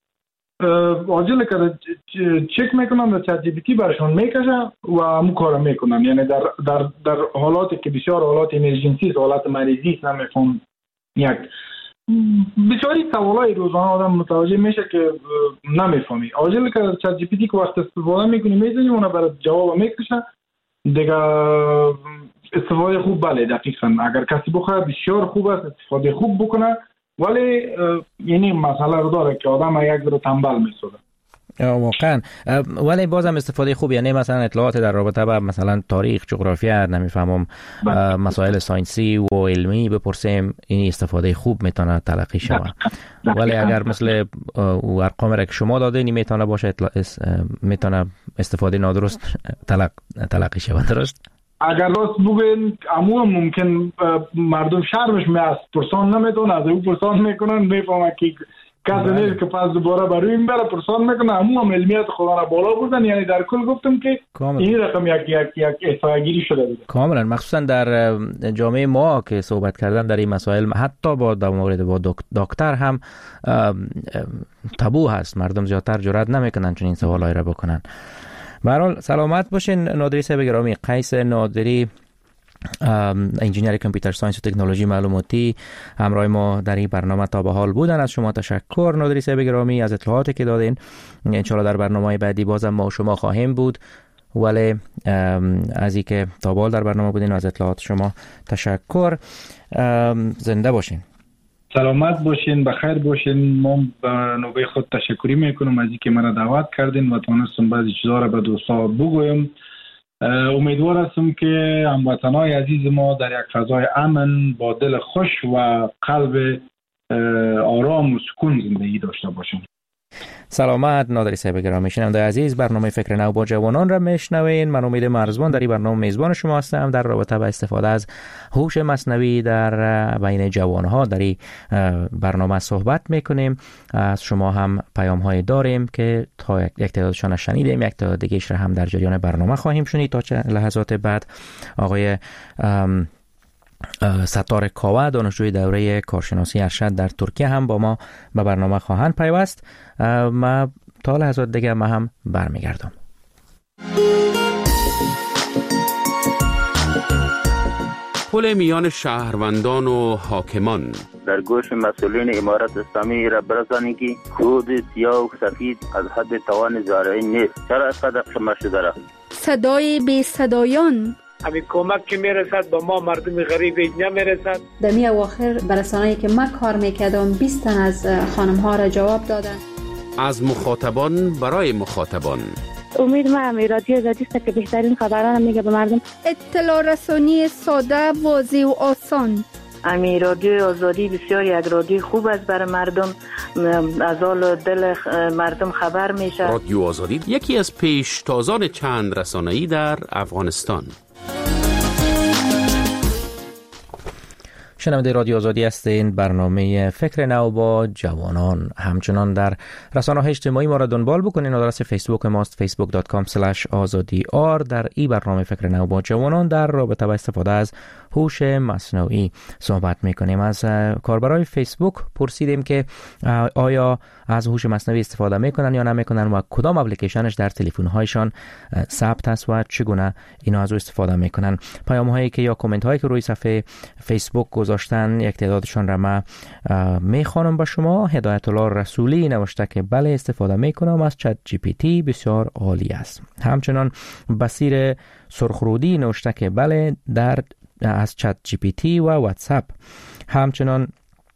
عاجل که چک میکنن در چت جی پی تی برشان میکشه و همون کار میکنن. یعنی در در در حالاتی که بسیار حالات ایمرجنسی است، حالات مریضی است، نمیفهم یک بسیاری سوالای روزانه آدم متوجه میشه که نمیفهمی. عاجل که چت جی پی تی که وقت استفاده میکنی میزنی اونها برای جواب میکشه دیگه. استفاده خوب بله دقیقاً اگر کسی بخواد بسیار خوب است استفاده خوب بکنه، ولی یعنی مسئله رو داره که آدم یک رو تنبل میسازه. واقعا ولی بازم استفاده خوب، یعنی مثلا اطلاعات در رابطه با مثلا تاریخ، جغرافیا، نمیفهمم مسائل ساینسی و علمی بپرسیم، این استفاده خوب میتونه تلقی شود. ولی اگر مثل ارقام را که شما دادین میتونه باشه میتونه استفاده نادرست تلق... تلقی شود، درست؟ اگر راست بگین عموما ممکن مردم شرمش میاد پرسان نمیتونه، از او پرسان میکنن میفهمه که کسی نیست که پس دوباره برای این بره پرسان میکنه. عموما علمیت خدا را بالا بردن. یعنی در کل گفتم که کاملا. این رقم یک یک یک احصایه‌گیری شده بود کاملا، مخصوصا در جامعه ما که صحبت کردن در این مسائل حتی با در مورد با دکتر هم تابو هست، مردم زیادتر جرئت نمیکنن چون این سوالای را بکنن. به هر حال سلامت باشین نادری صاحب گرامی. قیس نادری، انجینیر کامپیوتر ساینس و تکنولوژی معلوماتی، همراه ما در این برنامه تا به حال بودن. از شما تشکر نادری صاحب گرامی از اطلاعاتی که دادین. ان شاء الله در برنامه بعدی بازم ما و شما خواهیم بود، ولی از اینکه تا به حال در برنامه بودین از اطلاعات شما تشکر. زنده باشین، سلامت باشین، بخیر باشین. ما به نوبه خود تشکری میکنم از اینکه مرا دعوت کردین و تونستم بعضی چیزا را به دوستا بگویم. امیدوار هستم که هموطنای عزیز ما در یک فضای امن با دل خوش و قلب آرام و سکون زندگی داشته باشیم. سلامت نادری صاحب گرامی. شنونده عزیز، برنامه فکر نو با جوانان را میشنوین. من امید مرزبان در این برنامه میزبان شما هستم در رابطه با استفاده از هوش مصنوعی در بین جوانها. در این برنامه صحبت میکنیم. از شما هم پیام های داریم که تا یک تعدادشان شنیدیم، یک تعداد دیگه‌اش را هم در جریان برنامه خواهیم شنید تا چه لحظات بعد. آقای ستاره کاوه دانشجوی دوره کارشناسی ارشد در ترکیه هم با ما به برنامه خواهند پیوست. ما تا لحظات دیگه ما هم برمیگردم. پل میان شهروندان و حاکمان در گوش مسئولین امارت اسلامی را برسانی که خود سیاه و سفید از حد توان زارعی نیست. چرا از قدر شما شده را؟ صدای بی صدایان همین کمک که میرسد با ما مردم غریب اینجا میرسد. در می اواخر برسانه‌ای که من کار میکردم بیست تن از خانم ها را جواب دادن. از مخاطبان برای مخاطبان. امید ما هم رادیو آزادی است که بهترین خبران میگه به مردم. اطلاع رسانی ساده، واضح و آسان. امی رادیو آزادی بسیار یک رادیو خوب است برای مردم، از حال دل مردم خبر میشه. رادیو آزادی یکی از پیشتازان چند رسانه‌ای در افغانستان. شنونده رادیو آزادی هستین. برنامه فکر نو با جوانان. همچنان در رسانه‌های اجتماعی ما را دنبال بکنین. آدرس فیسبوک ماست فیسبوک دات کام اسلش آزادی آر. در این برنامه فکر نو با جوانان در رابطه با استفاده از هوش مصنوعی صحبت میکنیم. از کاربرای فیسبوک پرسیدیم که آیا از هوش مصنوعی استفاده میکنن یا نمیکنن و کدام اپلیکیشنش در تلفن‌هایشان ثبت است و چگونه اینا از او استفاده میکنن. پیام هایی که یا کامنت هایی که روی صفحه فیسبوک گذاشتن یک تعدادشان را ما میخوانم به شما. هدایت الله رسولی نوشته که بله استفاده میکنم از چت جی پی تی، بسیار عالی است. همچنان بصیر سرخرودی نوشته که بله در از چت جی پی تی و واتساپ. همچنان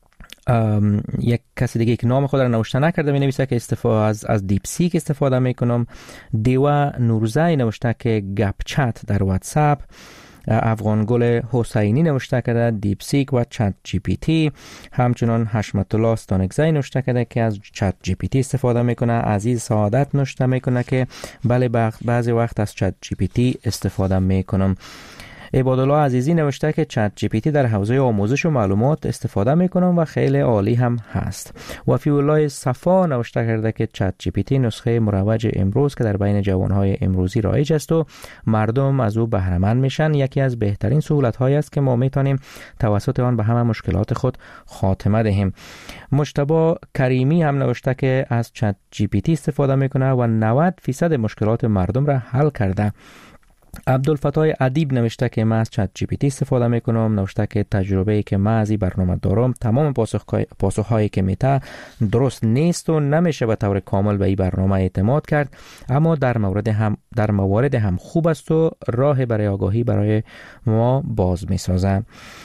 یک کسی دیگه که نام خود را نوشته نکرده می نویسه که استفاده از از دیپ سیک استفاده میکنم. دیوا نورزای نوشته که گپ چت در واتساپ. افغان گل حسینی نوشته کرده دیپ سیک و چت جی پی تی. همچنان حشمت الله استانکزی نوشته کرده که از چت جی پی تی استفاده میکنه. عزیز سعادت نوشته میکنه که بله بعضی وقت از چت جی پی تی استفاده میکنم. عبادالله عزیزی نوشته که چت جی پی تی در حوزه آموزش و معلومات استفاده میکنم و خیلی عالی هم هست. وفی الله صفا نوشته کرده که چت جی پی تی نسخه مروج امروز که در بین جوانهای امروزی رایج است و مردم از او بهره مند میشن. یکی از بهترین سهولت هایی است که ما میتونیم توسط آن به همه مشکلات خود خاتمه دهیم. مجتبی کریمی هم نوشته که از چت جی پی تی استفاده میکنه و نود درصد مشکلات مردم را حل کرده. عبدالفتاح ادیب نوشته که من از چت جی پی تی استفاده میکنم. نوشته که تجربه‌ای که من از این برنامه دارم تمام پاسخهایی که میته درست نیست و نمیشه به طور کامل به این برنامه اعتماد کرد، اما در مورد هم در موارد هم خوب است و راه برای آگاهی برای ما باز میسازه.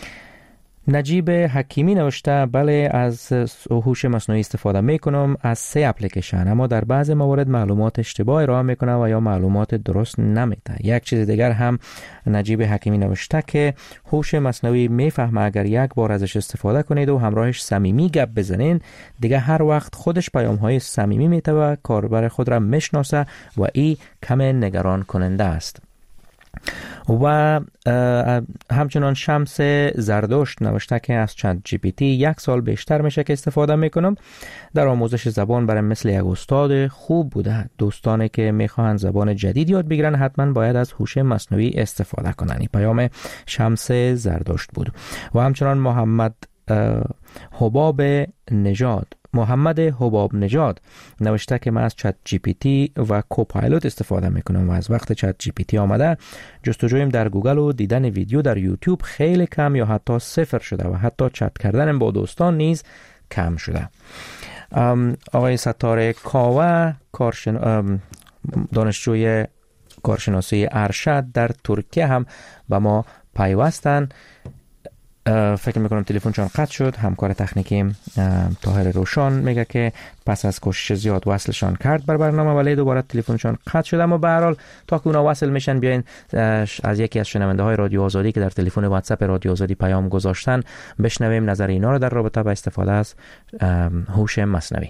نجیب حکیمی نوشته بله از هوش مصنوعی استفاده میکنم از سه اپلیکیشن، اما در بعض موارد معلومات اشتباه ارائه میکنه و یا معلومات درست نمیده. یک چیز دیگر هم نجیب حکیمی نوشته که هوش مصنوعی میفهمه اگر یک بار ازش استفاده کنید و همراهش صمیمی گپ بزنین دیگه هر وقت خودش پیام های صمیمی میده و کاربر خود را میشناسه و این کم نگران کننده است. و همچنان شمس زردشت نوشته که از چت جی پی تی یک سال بیشتر میشه که استفاده میکنم. در آموزش زبان برای مثل یک استاد خوب بوده. دوستانی که میخواهند زبان جدید یاد بگیرن حتما باید از هوش مصنوعی استفاده کنن. این پیام شمس زردشت بود. و همچنان محمد حباب نژاد محمد حباب نژاد نوشته که من از چت جی پی تی و کوپایلوت استفاده میکنم و از وقت چت جی پی تی آمده جستجویم در گوگل و دیدن ویدیو در یوتیوب خیلی کم یا حتی صفر شده و حتی چت کردن با دوستان نیز کم شده. آقای ستاره کاوه کارشن... دانشجوی کارشناسی ارشد در ترکیه هم به ما پیوستن. فکر میکنم تلفنشان قطع شد. همکار تکنیکی طاهر روشان میگه که پس از کوشش زیاد وصلشان کرد بر برنامه ولی دوباره تلفنشان قطع شد، اما به هر حال تا که اونا وصل میشن بیاین از یکی از شنونده های رادیو آزادی که در تلفن واتساپ رادیو آزادی پیام گذاشتن بشنویم نظر اینا رو در رابطه با استفاده از هوش مصنوعی.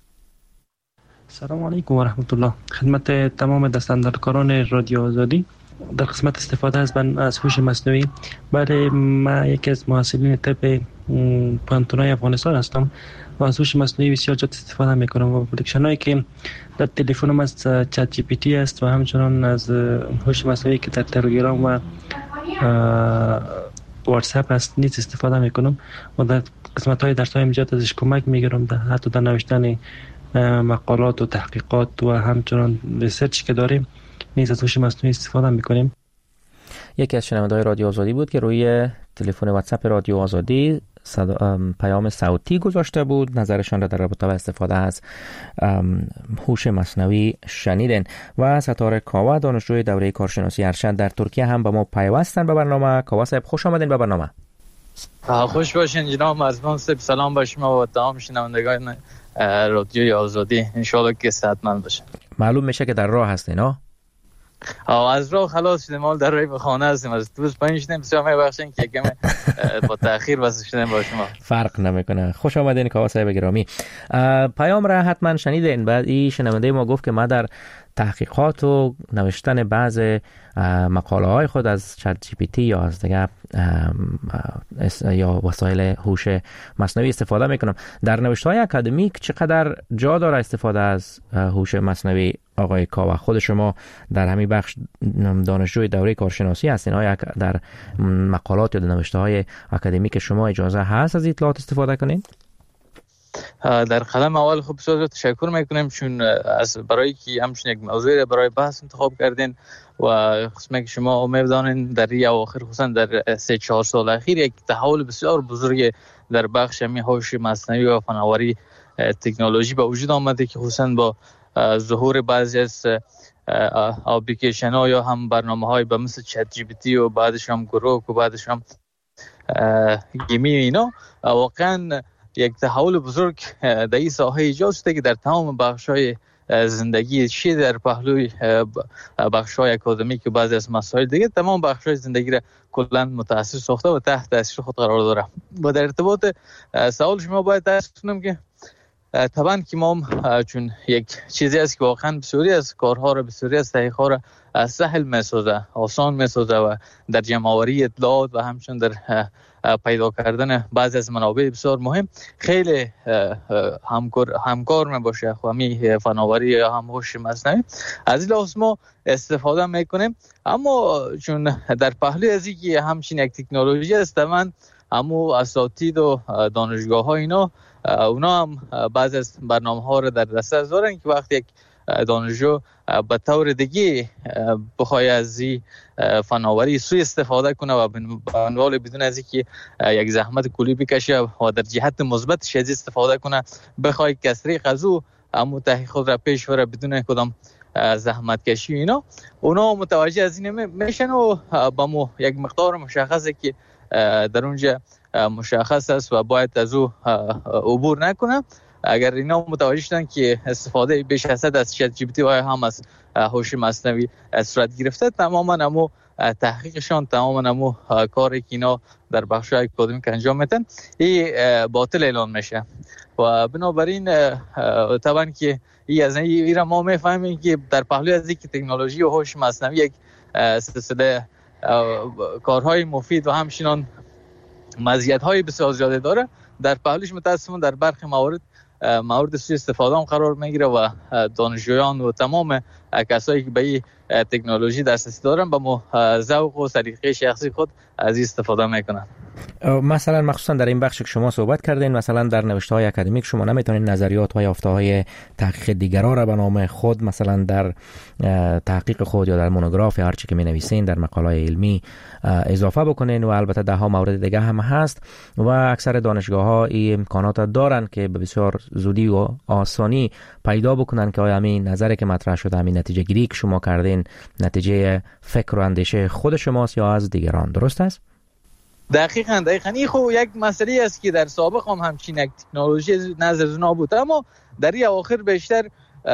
سلام علیکم و رحمت الله. خدمت تمام دستاندرکاران رادیو آزادی. در قسمت استفاده از از هوش مصنوعی، بله من یکی از محصلین طب پانتونای افغانستان هستم و از هوش مصنوعی بسیار زیاد استفاده میکنم و اپلیکیشنایی که در تلفنم از چت جی پی تی است و همچنان از هوش مصنوعی که در تلگرام و واتساپ هست نیز استفاده میکنم و در قسمت های درس های امجاد ازش کمک میگیرم، در حتی در نوشتن مقالات و تحقیقات و همچنان ریسرچی که داریم نیز از هوش مصنوعی استفاده میکنیم. یکی از شنونده‌های رادیو آزادی بود که روی تلفن واتساپ رادیو آزادی صدا... پیام صوتی گذاشته بود، نظرشان را در رابطه با استفاده از هوش مصنوعی شنیدن. و ستاره کاوا دانشجوی دوره کارشناسی ارشد در ترکیه هم با ما پیوستن به برنامه. کاوا صاحب خوش آمدین به برنامه. خوش باشین جناب مرزبان صاحب، سلام به شما و تمام شنوندگان رادیوی آزادی، انشالله که صحتمند باشین. معلوم میشه که در راه هستین ها؟ از راه خلاص شدیم، حال در راه به خانه هستیم. از دوست پایین شدیم، بسیار میبخشین که کم با تأخیر واسه شدیم با شما. فرق نمیکنه. خوش آمدین کاوا صاحب گرامی. پیام را حتما شنیدین. بعد این شنونده ما گفت که ما در تحقیقات و نوشتن بعض مقاله های خود از چت جی پی تی یا از دیگه یا وسایل هوش مصنوعی استفاده میکنم. در نوشته های اکادمیک چقدر جا داره استفاده از هوش مصنوعی آقای کاوا؟ خود شما در همین بخش دانشجوی دوره کارشناسی هستین، آیا در مقالات یا در نوشته های اکادمیک شما اجازه هست از اطلاعات استفاده کنین؟ در قدم اول خب بسیار تشکر میکنم، چون از برای که همچنین یک موضوع برای بحث انتخاب کردین و قسمه که شما می‌دانین در این اواخر خصوصا در سه چهار سال اخیر یک تحول بسیار بزرگ در بخش می هوش مصنوعی و فناوری تکنولوژی به وجود آمده که خصوصا با ظهور بعضی از اپلیکیشن ها یا هم برنامه های به مثل چت جی پی تی و بعدش هم گروک و بعدش هم گیمی اینا واقعا یک تحول بزرگ در این ساحه ایجاد شده که در تمام بخش‌های زندگی چی در پهلوی بخش‌های اکادمیک و بعضی از مسائل دیگه تمام بخش‌های زندگی را کلاً متأثر ساخته و تحت تاثیر خود قرار داره. و در ارتباط سوال شما باید درست کنم که طبعا که ما چون یک چیزی است که واقعا بسیاری از کارها را بسیاری از تحقیقات را سهل می‌سازه، آسان می‌سازه و در جمع‌آوری اطلاعات و همچنین در پیدا کردن بعضی از منابع بسیار مهم خیلی همکار همکار میباشه همین فناوری یا هم هوش مصنوعی. از این لحاظ ما استفاده میکنیم، اما چون در پهلوی از اینکه همچین یک تکنولوژی است، من اما اساتید و دانشگاه ها اینا اونا هم بعضی از برنامه ها رو در دسترس دارن که وقتی یک دانشجو به طور دیگه بخوای از این فناوری سوی استفاده کنه و به عنوان بدون از اینکه یک زحمت کلی بکشه و در جهت مثبت از استفاده کنه بخوای کسری قضو اما تحقیق خود را پیش بره بدون کدام زحمت کشی اینا، اونا متوجه از این میشن و با مو یک مقدار مشخصه که در اونجا مشخص است و باید از او عبور نکنه. اگر اینا متوجه شدن که استفاده بیش از حد از چت جی پی تی و هم از هوش مصنوعی صورت گرفته، تماما همو تحقیقشان تماما همو کاری که اینا در بخش‌های اکادمیک انجام میدن این باطل اعلان میشه. و بنابراین طبعا که این از این را ما میفهمیم که در پهلوی از اینکه تکنولوژی و هوش مصنوعی یک سلسله کارهای مفید و همچنین مزیت‌های بسیار زیاده داره، در پهلوش متأسفانه در برخی موارد مورد سوء استفاده هم قرار میگیره و دانشجویان و تمام کسایی که به این تکنولوژی دسترسی دارن با ذوق و سلیقه شخصی خود از این استفاده میکنن. مثلا مخصوصا در این بخش که شما صحبت کردین، مثلا در نوشته های اکادمیک شما نمیتونین نظریات و یافته های تحقیق دیگران را به نام خود مثلا در تحقیق خود یا در مونوگراف یا هر چی که می نویسین در مقاله علمی اضافه بکنین. و البته ده ها مورد دیگه هم هست و اکثر دانشگاه ها این امکانات دارن که به بسیار زودی و آسانی پیدا بکنن که آیا همین نظری که مطرح شده، همین نتیجه گیری که شما کردین نتیجه فکر و اندیشه خود شماست یا از دیگران، درست است؟ دقیقاً دقیقاً این خب یک مسئله است که در سابق هم همچین یک تکنولوژی نظر نبود، اما در این اواخر بیشتر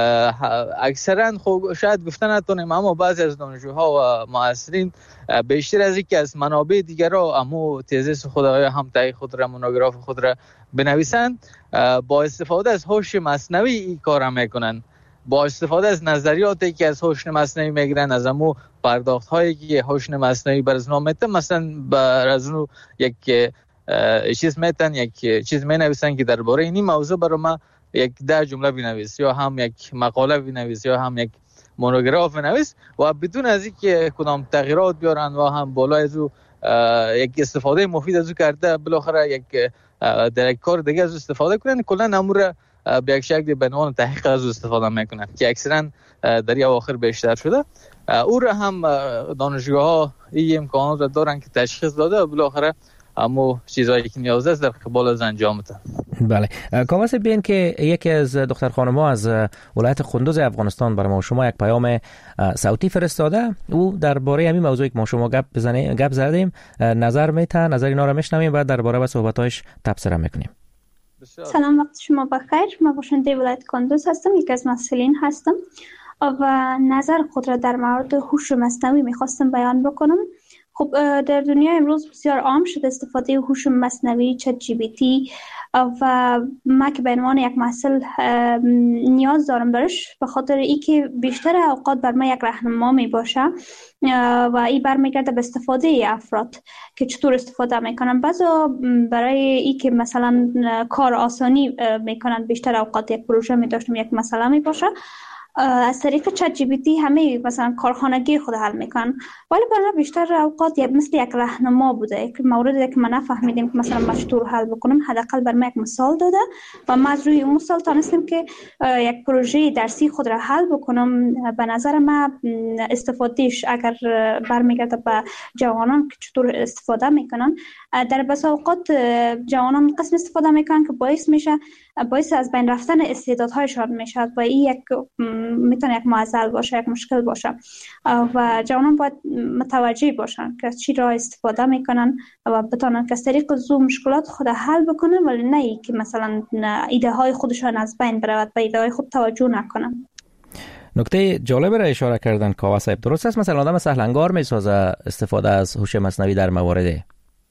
اکثرا خب شاید گفتن نتونیم اما بعضی از دانشجوها و معاصرین بیشتر از اینکه از منابع دیگر را اما تزیس خود یا هم تحقیق خود را مونوگراف خود را بنویسند با استفاده از هوش مصنوعی این کار میکنن، با استفاده از نظریاتی که از هوش مصنوعی میگیرن، از امو پرداخت هایی که هوش مصنوعی برز نام میتن، مثلا بر از اون یک چیز میتن یک چیز مینویسن که درباره این موضوع برای ما یک ده جمله بنویس یا هم یک مقاله بنویس یا هم یک مونوگراف بنویس و بدون از اینکه کدام تغییرات بیارن و هم بالای از او یک استفاده مفید از او کرده بالاخره یک در یک کار دیگه از استفاده کنن، کلا امور به یک شکل به عنوان تحقیق از استفاده میکنن که اکثرا در اواخر بیشتر شده. او را هم دانشگاه ها این امکانات را دارن که تشخیص داده و بالاخره اما چیزایی که نیاز است در قبال از انجام بده. بله، کاماس بین که یکی از دختر خانم‌ها از ولایت قندوز افغانستان برای ما شما یک پیام صوتی فرستاده. او درباره همین موضوعی که ما شما گپ بزنیم گپ زدیم نظر میته، نظر اینا رو میشنویم و درباره و صحبت‌هاش تبصره میکنیم. سلام، وقت شما بخیر. من باشنده ولایت قندوز هستم، یک از مسئولین هستم و نظر خود را در مورد هوش مصنوعی میخواستم بیان بکنم. خب در دنیا امروز بسیار عام شده استفاده هوش مصنوعی، چت جی پی تی، و ما که به عنوان یک محصل نیاز دارم برش، به خاطر ای که بیشتر اوقات بر ما یک راهنما می باشه و این برمیگرده به استفاده افراد که چطور استفاده میکنن. بعضا برای ای که مثلا کار آسانی میکنن، بیشتر اوقات یک پروژه می داشتم یک مسئله می باشه، از طریق چت جی پی تی همه مثلا کارخانگی خود حل میکنن، ولی برای بیشتر اوقات مثل یک راهنما بوده. یک موردی که ما نفهمیدیم که مثلا ما چطور حل بکنیم، حداقل بر ما یک مثال داده و ما از روی اون مثال تونستیم که یک پروژه درسی خود را حل بکنم. به نظر ما استفادهش اگر برمیگرده به جوانان که چطور استفاده میکنن، در بس اوقات جوانان قسم استفاده میکنن که باعث میشه باعث از بین رفتن استعدادهایشان میشه و این یک میتونه یک معضل باشه، یک مشکل باشه و جوانان باید متوجه باشن که چی را استفاده میکنن و بتونن که از طریق زوم مشکلات خود حل بکنن، ولی نه ای که مثلا ایده های خودشان از بین برود و ایده های خود توجه نکنن. نکته جالب را اشاره کردن کاوه صاحب، درست است؟ مثلا آدم سهلنگار میسازه استفاده از هوش مصنوعی در موارد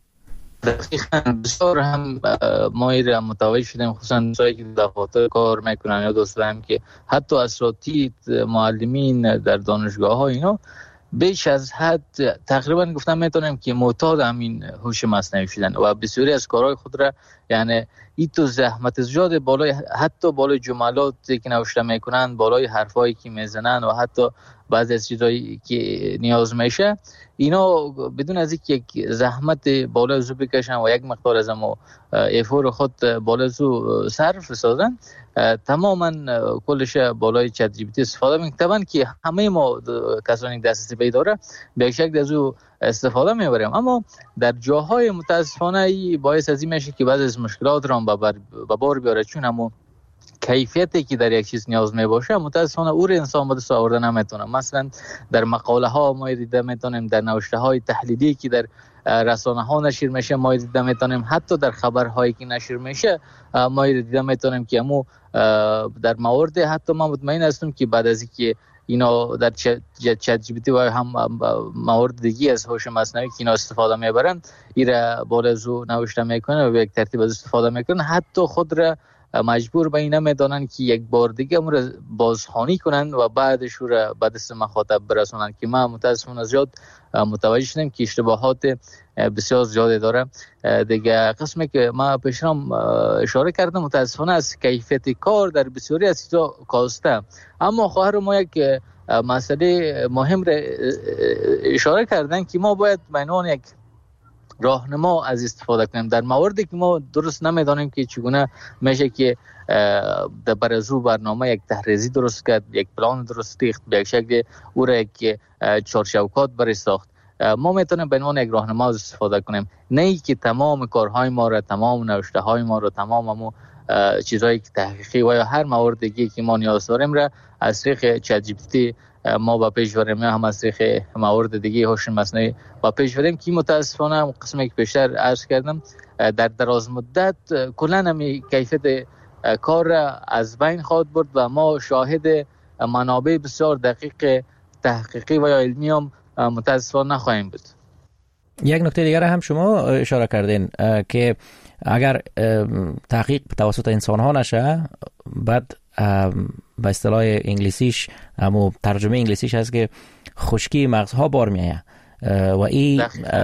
دقیقاً بسیار هم ما ایره متوجه شدیم، خصوصا دوستایی که دفاتر کار میکنن یا دوستان که حتی اساتید معلمین در دانشگاه ها اینا بیش از حد تقریبا گفتم میتونم که معتاد همین هوش مصنوعی شدن و بسیاری از کارهای خود را، یعنی این تو زحمت زیاد بالای حتی بالای جملاتی که نوشته میکنن، بالای حرفایی که میزنن و حتی بعضی از چیزایی که نیاز میشه، اینا بدون از اینکه یک زحمت بالا زو بکشن و یک مقدار از ما افور خود بالا زو صرف سازن، تماما کلش بالای چت جی پی تی استفاده میکنن. طبعا که همه ما کسانی دسترسی پیدا داره به یک شکل از او استفاده میبریم، اما در جاهای متاسفانه ای باعث از این میشه که بعضی از مشکلات را به بار بیاره، چون همون کیفیتی که در یک چیز نیاز می باشه متاسفانه او انسان به دست آورده نمیتونه. مثلا در مقاله ها ما دیده میتونیم، در نوشته های تحلیلی که در رسانه ها نشر میشه ما دیده میتونیم، حتی در خبرهایی که نشر میشه ما دیده میتونیم که همو در موارد حتی ما مطمئن هستم که بعد از اینکه اینا در چت جی پی تی و هم موارد دیگه از هوش مصنوعی که اینا استفاده میبرن ایرا بالازو نوشته میکنه و به یک ترتیب از استفاده میکنن، حتی خود را مجبور به اینا میدانن که یک بار دیگه امور بازخوانی کنن و بعدش رو به دست مخاطب برسونن، که ما متاسفانه زیاد متوجه شدیم که اشتباهات بسیار زیادی داره. دیگه قسمی که ما پیشرام اشاره کردم متاسفانه از کیفیت کار در بسیاری از چیزا کاسته، اما خواهر ما یک مسئله مهم را اشاره کردن که ما باید به عنوان یک راهنما از استفاده کنیم در مواردی که ما درست نمیدانیم که چگونه میشه که در برازو برنامه یک تحریزی درست کرد، یک پلان درست ریخت، به یک شکل او را یک چارچوکات برای ساخت. ما میتونیم به عنوان یک راهنما استفاده کنیم، نه ای که تمام کارهای ما را، تمام نوشته های ما را، تمام همون چیزایی که تحقیقی و یا هر مورد دیگه که ما نیاز داریم را از طریق چت جی پی تی ما با پیش بریم، هم از طریق موارد دیگه هوش مصنوعی با پیش بریم که متاسفانه قسمی که پیشتر عرض کردم در دراز مدت کلا همی کیفیت کار را از بین خواهد برد و ما شاهد منابع بسیار دقیق تحقیقی و یا علمی هم متاسفانه نخواهیم بود. یک نکته دیگر هم شما اشاره کردین که اگر تحقیق توسط انسان ها نشه، بعد به اصطلاح انگلیسیش همو ترجمه انگلیسیش هست که خشکی مغزها بار میایه و این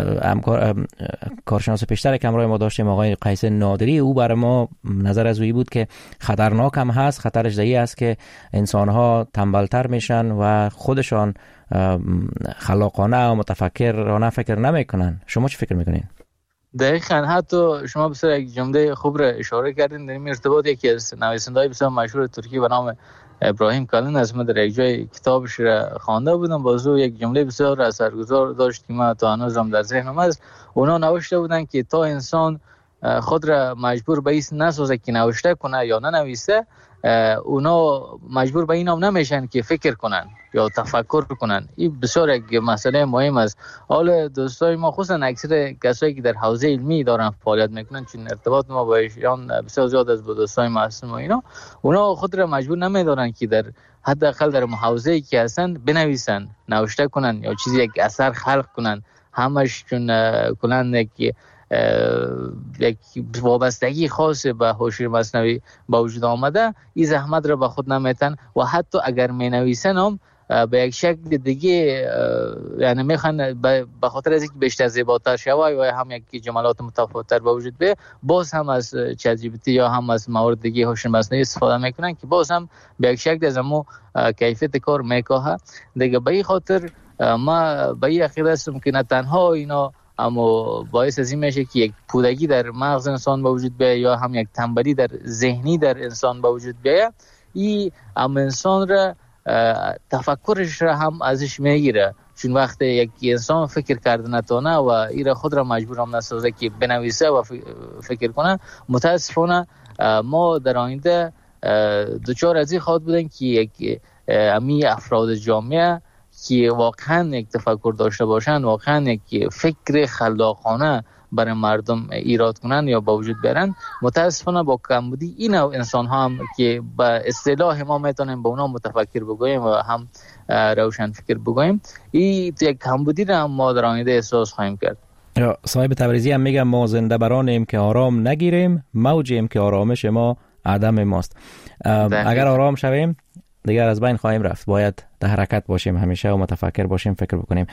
کارشناس پیشتر که همراه ما داشتیم آقای قیس نادری، او برای ما نظر از اویی بود که خطرناک هم هست، خطرش دیگه است که انسان‌ها تنبلتر میشن و خودشان خلاقانه و متفکرانه فکر نمیکنن. شما چی فکر میکنین؟ دقیقاً. حتی شما بسیار یک جمله خوب را اشاره کردین در این ارتباط. یکی از نویسنده‌های بسیار مشهور ترکی به نام ابراهیم کالین از من در یک جای کتابش را خوانده بودم، بازو یک جمله بسیار اثرگذار داشت که من تا هنوزم در ذهنم است. اونا نوشته بودن که تا انسان خود را مجبور به این نسازه که نوشته کنه یا ننویسه، اونا مجبور به این هم نمیشن که فکر کنن یا تفکر کنن. این بسیار یک مسئله مهم است. حالا دوستای ما خصوصا اکثر کسایی که در حوزه علمی دارن فعالیت میکنن، چون ارتباط ما با ایشان بسیار زیاد است با دوستای ما هستن و اینا، اونا خود را مجبور نمیدارن که در حداقل در حوزه‌ای که هستن بنویسن، نوشته کنن یا چیزی یک اثر خلق کنن. همش چون کنن یک یک وابستگی خاص به هوش مصنوعی با وجود آمده، این زحمت را به خود نمیتن و حتی اگر می نویسن هم به یک شکل دیگه، یعنی میخوان به خاطر از اینکه بیشتر زیباتر شوه و هم یک جملات متفاوت‌تر به وجود بیاد، باز هم از چت جی پی تی یا هم از موارد دیگه هوش مصنوعی استفاده میکنن که باز هم به یک شکل از امو کیفیت کار میکاهه دیگه. به این خاطر ما به این عقیده هستم که نه تنها اینا اما باعث از این میشه که یک پودگی در مغز انسان به وجود بیاید یا هم یک تنبلی در ذهنی در انسان به وجود بیاید، این هم انسان را تفکرش را هم ازش میگیره. چون وقتی یک انسان فکر کرده نتونه و این خود را مجبور هم نسازه که بنویسه و فکر کنه، متاسفانه ما در آینده دوچار از این خواهد بودن که یک امی افراد جامعه که واقعا یک تفکر داشته باشن، واقعا یک فکر خلاقانه برای مردم ایراد کنن یا با وجود بیارن، متاسفانه با کمبودی این نوع انسان ها هم که به اصطلاح ما میتونیم به اونا متفکر بگوییم و هم روشن فکر بگوییم، این یک کمبودی را هم ما در آینده احساس خواهیم کرد. صاحب تبریزی هم میگم ما زنده برانیم که آرام نگیریم، موجیم که آرامش ما عدم ماست. اگر آرام شویم دیگر از بین خواهیم رفت. باید در حرکت باشیم همیشه و متفکر باشیم، فکر بکنیم.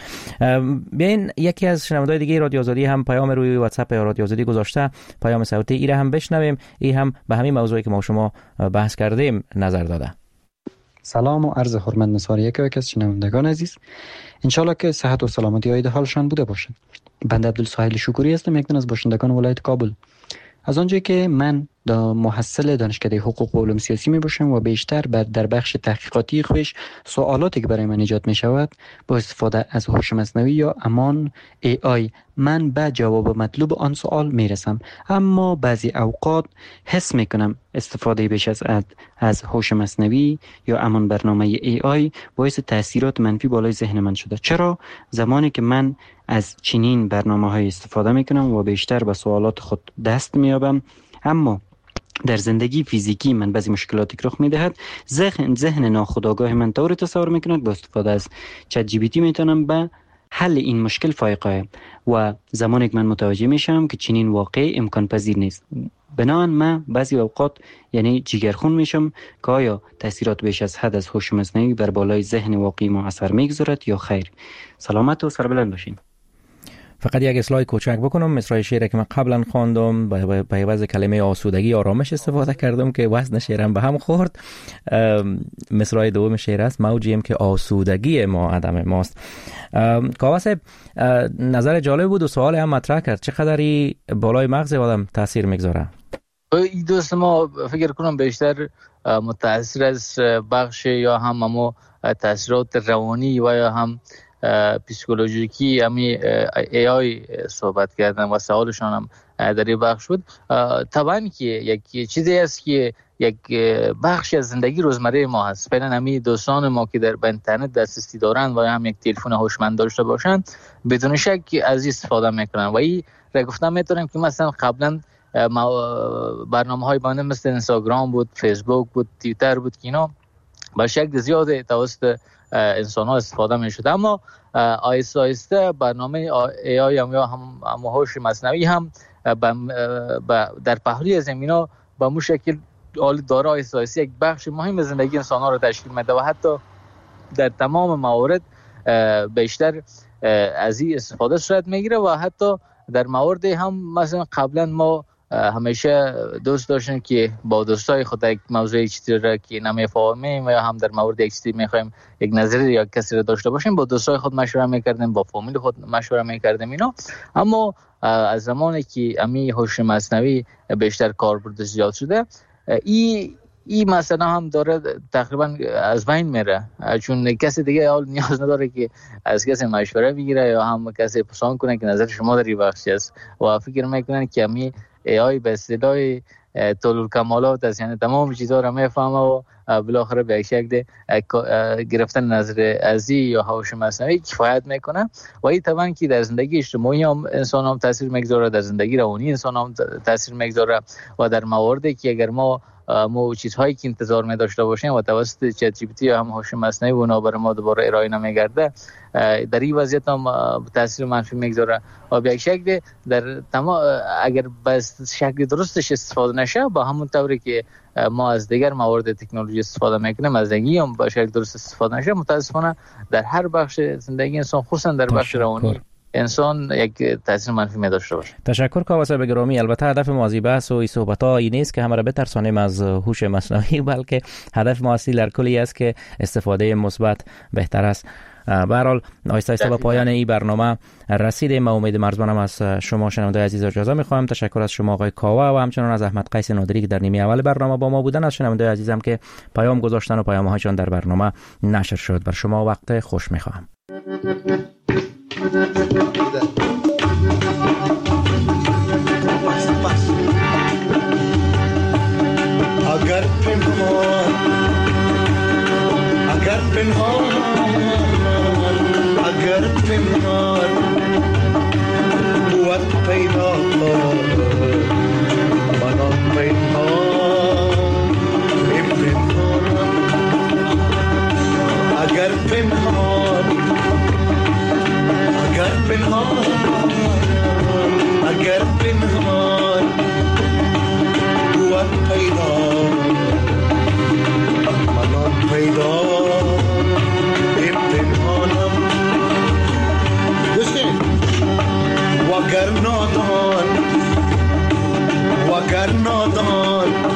بیاین یکی از شنونده‌های دیگه رادیو آزادی هم پیام روی واتساپ رادیو آزادی گذاشته، پیام صوتی، ایره هم بشنویم. این هم به همین موضوعی که ما شما بحث کردیم نظر داده. سلام و عرض حرمت نثار یک از شنوندگان عزیز، انشالله که صحت و سلامتی عید حالشان بوده باشد. بنده عبدالساحل شکوری هستم، یک از باشندگان ولایت کابل. از آنجایی که من محصل دانشکده حقوق و علوم سیاسی می باشم و بیشتر بر در بخش تحقیقاتی خویش سوالاتی که برای من ایجاد می شود با استفاده از هوش مصنوعی یا امان ای آی من به جواب مطلوب آن سوال می رسم، اما بعضی اوقات حس می کنم استفاده بیش از از هوش مصنوعی یا امان برنامه ای آی باعث تاثیرات منفی بالای ذهن من شده. چرا؟ زمانی که من از چنین برنامه‌های استفاده می کنم و بیشتر به سوالات خود دست می یابم، اما در زندگی فیزیکی من بعضی مشکلاتی رخ میدهد، ذهن ذهن ناخودآگاه من طور تصور میکند با استفاده از چت جی پی تی میتونم به حل این مشکل فائق آیم و زمانی که من متوجه میشم که چنین واقع امکان پذیر نیست، بنابراین من بعضی اوقات یعنی جگرخون میشم که آیا تاثیرات بیش از حد از هوش مصنوعی بر بالای ذهن واقعی ما اثر میگذارد یا خیر. سلامت و سربلند باشین. فقط یک اصلاح کوچک بکنم، مصرع شعری که من قبلا خواندم به عوض کلمه آسودگی آرامش استفاده کردم که وزن شعرم به هم خورد. مصرع دوم شعر است، موجیم که آسودگی ما عدم ماست. کاوه صاحب نظر جالب بود و سوال هم مطرح کرد، چقدری بالای مغز آدم تاثیر میگذاره؟ این دوست ما فکر کنم بیشتر متاثر از بخش یا هم همو تاثیرات روانی و یا هم پسیکولوژیکی امی ای آی صحبت کردن و سوالشان هم در این بخش بود. طبعا که یک چیزی است که یک بخشی از زندگی روزمره ما هست. فعلا امی دوستان ما که در اینترنت دسترسی دارن و هم یک تلفن هوشمند داشته باشن بدون شک از استفاده میکنن و این را گفتم میتونم که مثلا قبلا برنامه های بانده مثل اینستاگرام بود، فیسبوک بود، توییتر بود که اینا با شکل زیاد توسط انسان ها استفاده می شد، اما آیسته آیسته برنامه ای آی هم یا هم هوش مصنوعی هم در پهلوی زمین ها به مو شکل داره آیسته آیسته یک بخش مهم زندگی انسان ها رو تشکیل میده و حتی در تمام موارد بیشتر از این استفاده صورت میگیره و حتی در موارد هم مثلا قبلا ما همیشه دوست داشتن که با دوستای خود یک موضوع چیزی را که نمیفهمیم یا هم در مورد یک چیزی میخوایم یک نظری یا کسی را داشته باشیم با دوستای خود مشوره میکردیم، با فامیل خود مشوره میکردیم اینا. اما از زمانی که امی هوش مصنوعی بیشتر کاربرد زیاد شده، این این مسئله هم داره تقریبا از بین میره، چون کسی دیگه حال نیاز نداره که از کسی مشوره بگیره یا هم کسی پرسان کنه که نظر شما در این بخشی است و فکر میکنن که امی ای آی به اصطلاح طول کمالات است، یعنی تمام چیزها را میفهمه و بالاخره به یک شکل گرفتن نظر ازی یا هوش مصنوعی کفایت میکنه و این طبعا که در زندگی اجتماعی هم انسان هم تاثیر میگذاره، در زندگی روانی انسان هم تاثیر میگذاره و در مواردی که اگر ما مو چیزهایی که انتظار می داشته باشیم و توسط چت جی پی تی یا هم هوش مصنوعی اونا برای ما دوباره ارائه نمیگرده، در این وضعیت هم تاثیر منفی میگذاره و به یک شکل در تمام اگر به شکل درستش استفاده نشه با همون طوری که ما از دیگر موارد تکنولوژی استفاده میکنیم از دیگه هم به شکل درست استفاده نشه، متاسفانه در هر بخش زندگی انسان خصوصا در بخش روانی انسان یک تاثیر منفی می داشته باشه. تشکر کاوه گرامی. البته هدف ما از بحث و این صحبت‌ها این نیست که همه را بترسانیم از هوش مصنوعی، بلکه هدف ما اصلی در کلی است که استفاده مثبت بهتر است. به هر حال آهسته آهسته به پایان این برنامه رسیدیم. ما امید مرزبانم از شما شنونده عزیز اجازه می‌خوایم. تشکر از شما آقای کاوه و همچنان از احمد قیس نادری که در نیمه اول برنامه با ما بودن، از شنونده عزیزم که پیام گذاشتن و پیام‌هایشان در برنامه نشر شد. بر شما وقت خوش می‌خواهم. اگر پنهان اگر پنهان اگر پنهان قوت پیدا منان پنهان پنهان اگر پنهان اگر پنهان اگر پنهان قوت پیدا منان پیدا پنهانم گوشین وگر نادان وگر نادان